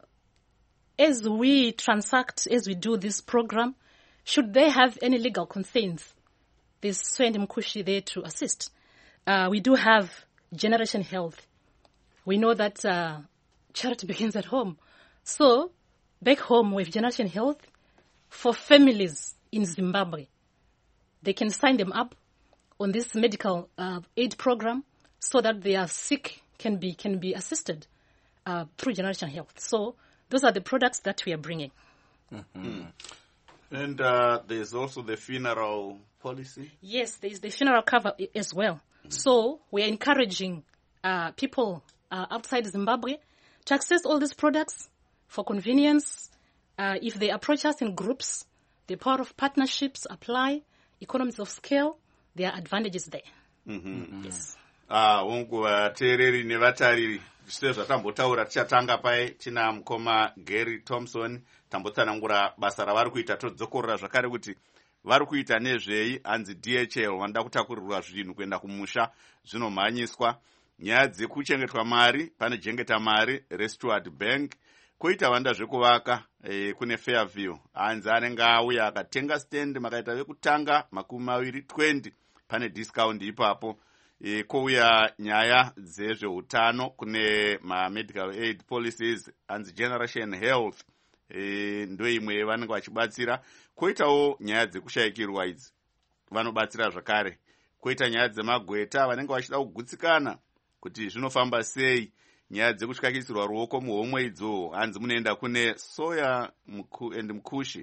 as we transact, as we do this program, should they have any legal concerns, there's Swendi Mkushi there to assist. Uh, we do have Generation Health. We know that uh, charity begins at home. So, back home with Generation Health, for families in Zimbabwe, they can sign them up on this medical uh, aid program so that their sick can be can be assisted uh, through Generation Health. So, those are the products that we are bringing. Mm-hmm. And uh, there's also the funeral policy? Yes, there is the funeral cover as well. Mm-hmm. So we are encouraging uh, people uh, outside Zimbabwe to access all these products for convenience. Uh, if they approach us in groups, the power of partnerships apply, economies of scale, there are advantages there. Mm-hmm. Mm-hmm. Yes. Ah, ungu vateereri nevatariri sezvatambotaura tichatanga pai tina mukoma Gary Thompson tambotsanangura basa ravari kuita todzokorora zvakare kuti vari kuita nezvei. Hanzi D H L vanoda kutakurirwa zvinhu kuenda kumusha zvinomhanyiswa. Nyaya dzekuchengetwa mari, pane jengeta mari reStewart Bank, koita vanda zvekuvaka e, kune Fairview. Hanzi anenge auya akatenga stand makaita vekutanga makumi maviri twenty, pane discount ipapo. E, kouya nyaya dzezveutano kune ma-medical aid policies, hanzi Generation Health e, ndo imwe vanenge vachibatsira. Koitawo nyaya dzekushayikirwa idzi vanobatsira zvakare. Koita nyaya dzemagweta vanenge vachida kugutsikana kuti zvinofamba sei. Nyaya dzekutyakisirwa ruoko muhomwe idzo, hanzi munoenda kune Soya Mku, and Mkushi.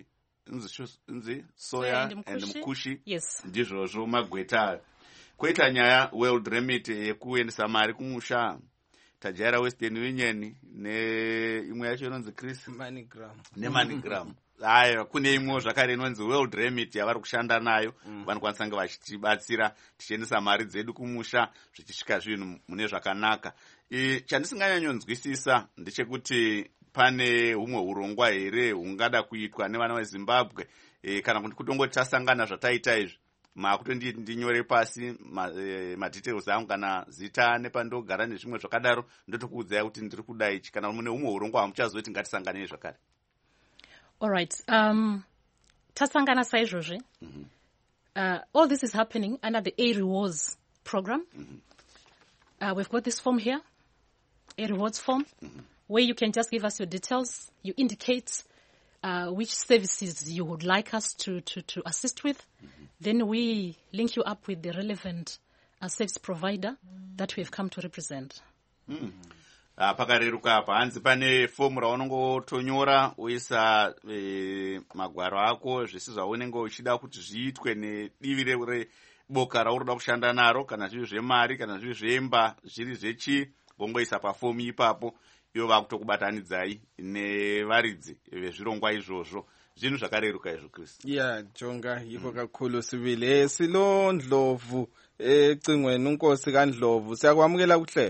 Nzi Soya and Mkushi. Yes. Ndizvozvo magweta. Koita nyaya World Remit yekuendesa mari kumusha. Tajaira Western Union ne imwe yacho inonzi Chris MoneyGram. Ne MoneyGram. Haya, kune imwe zvakare inonzi World Remit yavari kushanda nayo. Mm. Vanokwanisa kunge vachitibatsira tichiendesa mari dzedu kumusha zvichisvika zvinhu mune zvakanaka. E, chandisinganyanyonzwisisa ndechekuti pane humwe urongwa here hungada kuitwa nevana veZimbabwe e, kana kuti kutongoti tasangana zvataita izvi makutondi ndinyore pasi madetails angu kana zita nepandogara nezvimwe zvakadaro ndotokuudzai kuti ndiri kuda ichi kana mune humwe urongwa hamuchazoti ngatisangane zvakare. All right. Um, tasangana saizvozve. Mm-hmm. Uh, all this is happening under the A Rewards program. Mm-hmm. Uh, we've got this form here, A Rewards form, mm-hmm. where you can just give us your details. You indicate uh, which services you would like us to, to, to assist with. Mm-hmm. Then we link you up with the relevant a service provider that we have come to represent. Mm. Uh, pakareruka apa hanzi pane fomu raunongotonyora uisa e, magwaro ako zvese zvaunenge uchida kuti zviitwe nedivi reboka rauroda kushanda naro, kana zviri zvemari kana zviri zvemba zviri zvechi, bongoisa pafomu ipapo ivo vakutokubatanidzai nevaridzi vezvirongwa izvozvo. Zvinhu zvakareruka izvo Chris. Yeah, Jonga yiko kakhulu sibili. Silo Ndlovu ecingweni uNkosi kaNdlovu siyakwamukela kuhlelo.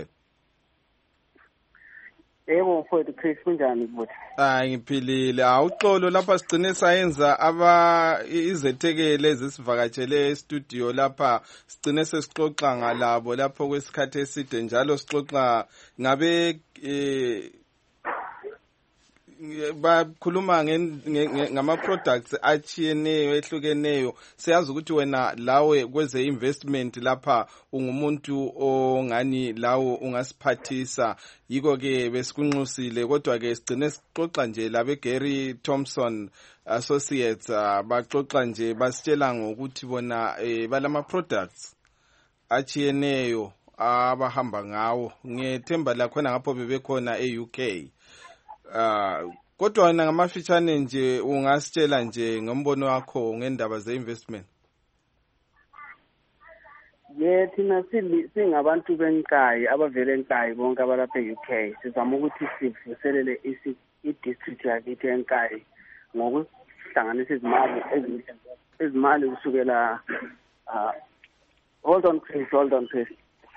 Yebo mfowethu Chris kunjani buthi? Hayi ngiphilile. Awuxolo lapha sigcine sayenza aba izethekele ezisivakatshele e-studio lapha sigcine sesixoxa ngalabo lapho kwesikhathi eside njalo sixoxa ngabe eh bakhuluma ngama products achiyeneyo ehlukeneyo. Siyazi ukuthi wena lawe kweze investment lapha ungumuntu ongani lawo ungasiphathisa, yiko ke besikunxusile, kodwa ke sigcine sixoxa nje labe Gary Thompson Associates baxoxa nje basitshela ngokuthi bona balama products achiyeneyo abahamba ngawo. Ngethemba lakhona ngapho bebekhona e-U K. Uh, kodwa wena ngamafitshane nje ungasitshela nje ngombono wakho ngendaba ze-investment. Ye thina singabantu benkayi abavele enkayi bonke abalapha e-U K sizama ukuthi sivuselele i-district yakithi enkayi ngokuhlanganisa izimali izimali kusukela uh, hold on Chris, hold on Chris.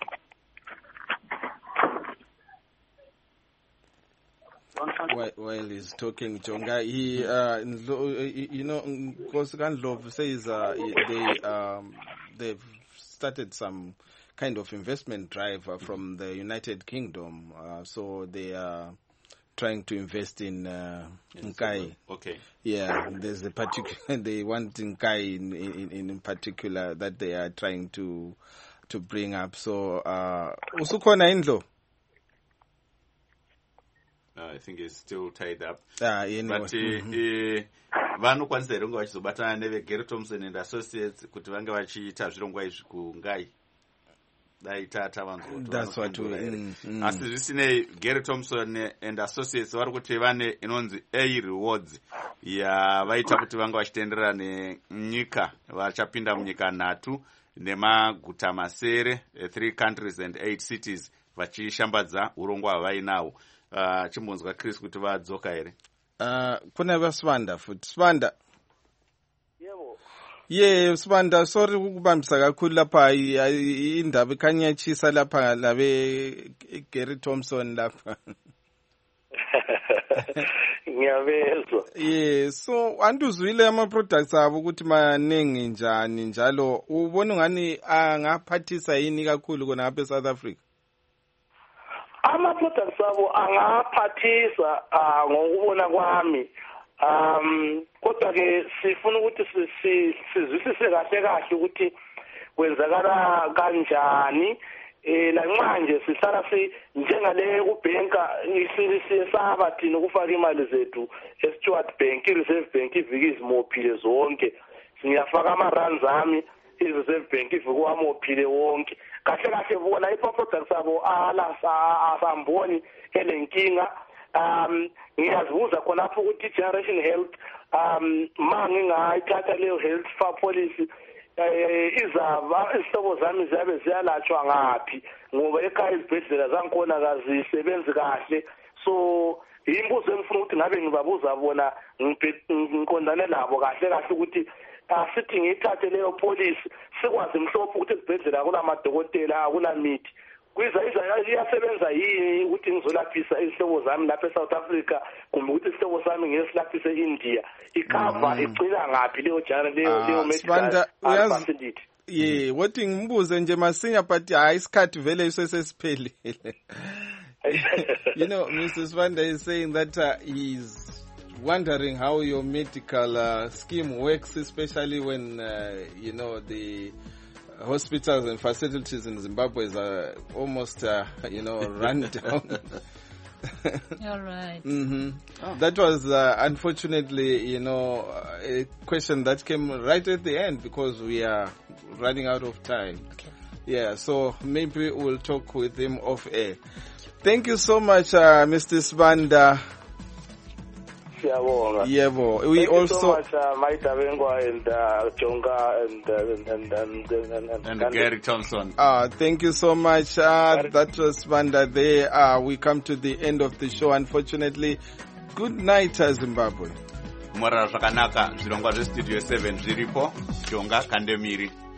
While, while he's talking, Jonga, he, uh, you know, Nkosi kaNdlovu says uh, they, um, they've started some kind of investment drive uh, from the United Kingdom. Uh, so they are trying to invest in uh, Nkai. Okay. Yeah, there's a particular, they want Nkai in, in, in particular that they are trying to to bring up. So, uh, usukhona indlo? Uh, I think it's still tied up. Ah, anyway. But vanokwanisa here kunge vachizobatana neve Gary Thompson and Associates kuti vange vachiita zvirongwa izvi kungai. Dai tata vanzwa. That's what we. Mm, mm. Asi zvisinei Gary Thompson and Associates vari kuti vane inonzi A rewards yavaita kuti vange vachitenderera nenyika vachapinda munyika nhatu nemaguta masere, three countries and eight cities vachishambadza urongwa hwavainawo. Uh, chimbonzwa Chris kuti vadzoka here. Uh, kuna vasvanda futhi Svanda. Yebo. Yeah, Svanda, sorry ukubambisa kakhulu lapha indaba ikhanyachisa lapha labe Gary Thompson lapha. Ngiyabezwa. Yeah, so anduzwile ama products abo ukuthi maningi njani njalo ubona ngani angaphathisa yini kakhulu kona lapha eSouth Africa? Ama-products abo angaphathisa ngokubona kwami, um kodwa-ke sifuna ukuthi sizwisise kahle kahle ukuthi kwenzakala kanjani. Eh lanxa nje sihlala si njengale kubhenka siyesaba thina ukufaka imali zethu eStuart Bank, iReserve Bank iviki izimophile zonke. Siyafaka ama-runs ami iReserve Bank iviki wamophile wonke. Kahle kahle bona i-products abo ala asamboni elenkinga. Um ngiyazibuza khona lapho ukuthi Generation Health um mangingayithatha leyo health for policy izaba isihlobo zami ziyabe ziyalatshwa ngaphi ngoba ekhaya izibhedlela zangikhona kazisebenzi kahle. So imbuzo engifuna ukuthi ngabe ngibabuza bona ngiqondane labo kahle kahle ukuthi asithi ngithathe leyo policy sikwazi mhlophe ukuthi izibhedlela kunamadokotela akunamithi kwiza iyasebenza yini ukuthi ngizolaphisa isihlobo zami lapha eSouth Africa kumbe ukuthi isihlobo sami ngiyesilaphisa eIndia ikhava icila ngaphi leyo jana leyo leyo medical facility. Yeah, wathi ngibuze nje masinya but hayi isikhathi vele isesesiphelile. You know, Missus Vanda is saying that uh, he's wondering how your medical uh, scheme works, especially when uh, you know the hospitals and facilities in Zimbabwe are almost, uh, you know, run down. All right. Mm-hmm. Oh. That was uh, unfortunately, you know, a question that came right at the end because we are running out of time. Okay. Yeah, so maybe we'll talk with him off air. Thank you so much, uh, Mister Sibanda. Siyabonga. Yebo. We Thank also you so much, uh, Maita Bengwa and uh, Jonga and, uh, and, and, and, and, and, and Gary Thompson. Uh, thank you so much. Uh, that was Sibanda there. Uh, we come to the end of the show, unfortunately. Good night, uh, Zimbabwe. Mora zvakanaka zvirongwa zvestudio seven zviripo Jonga Kandemiri.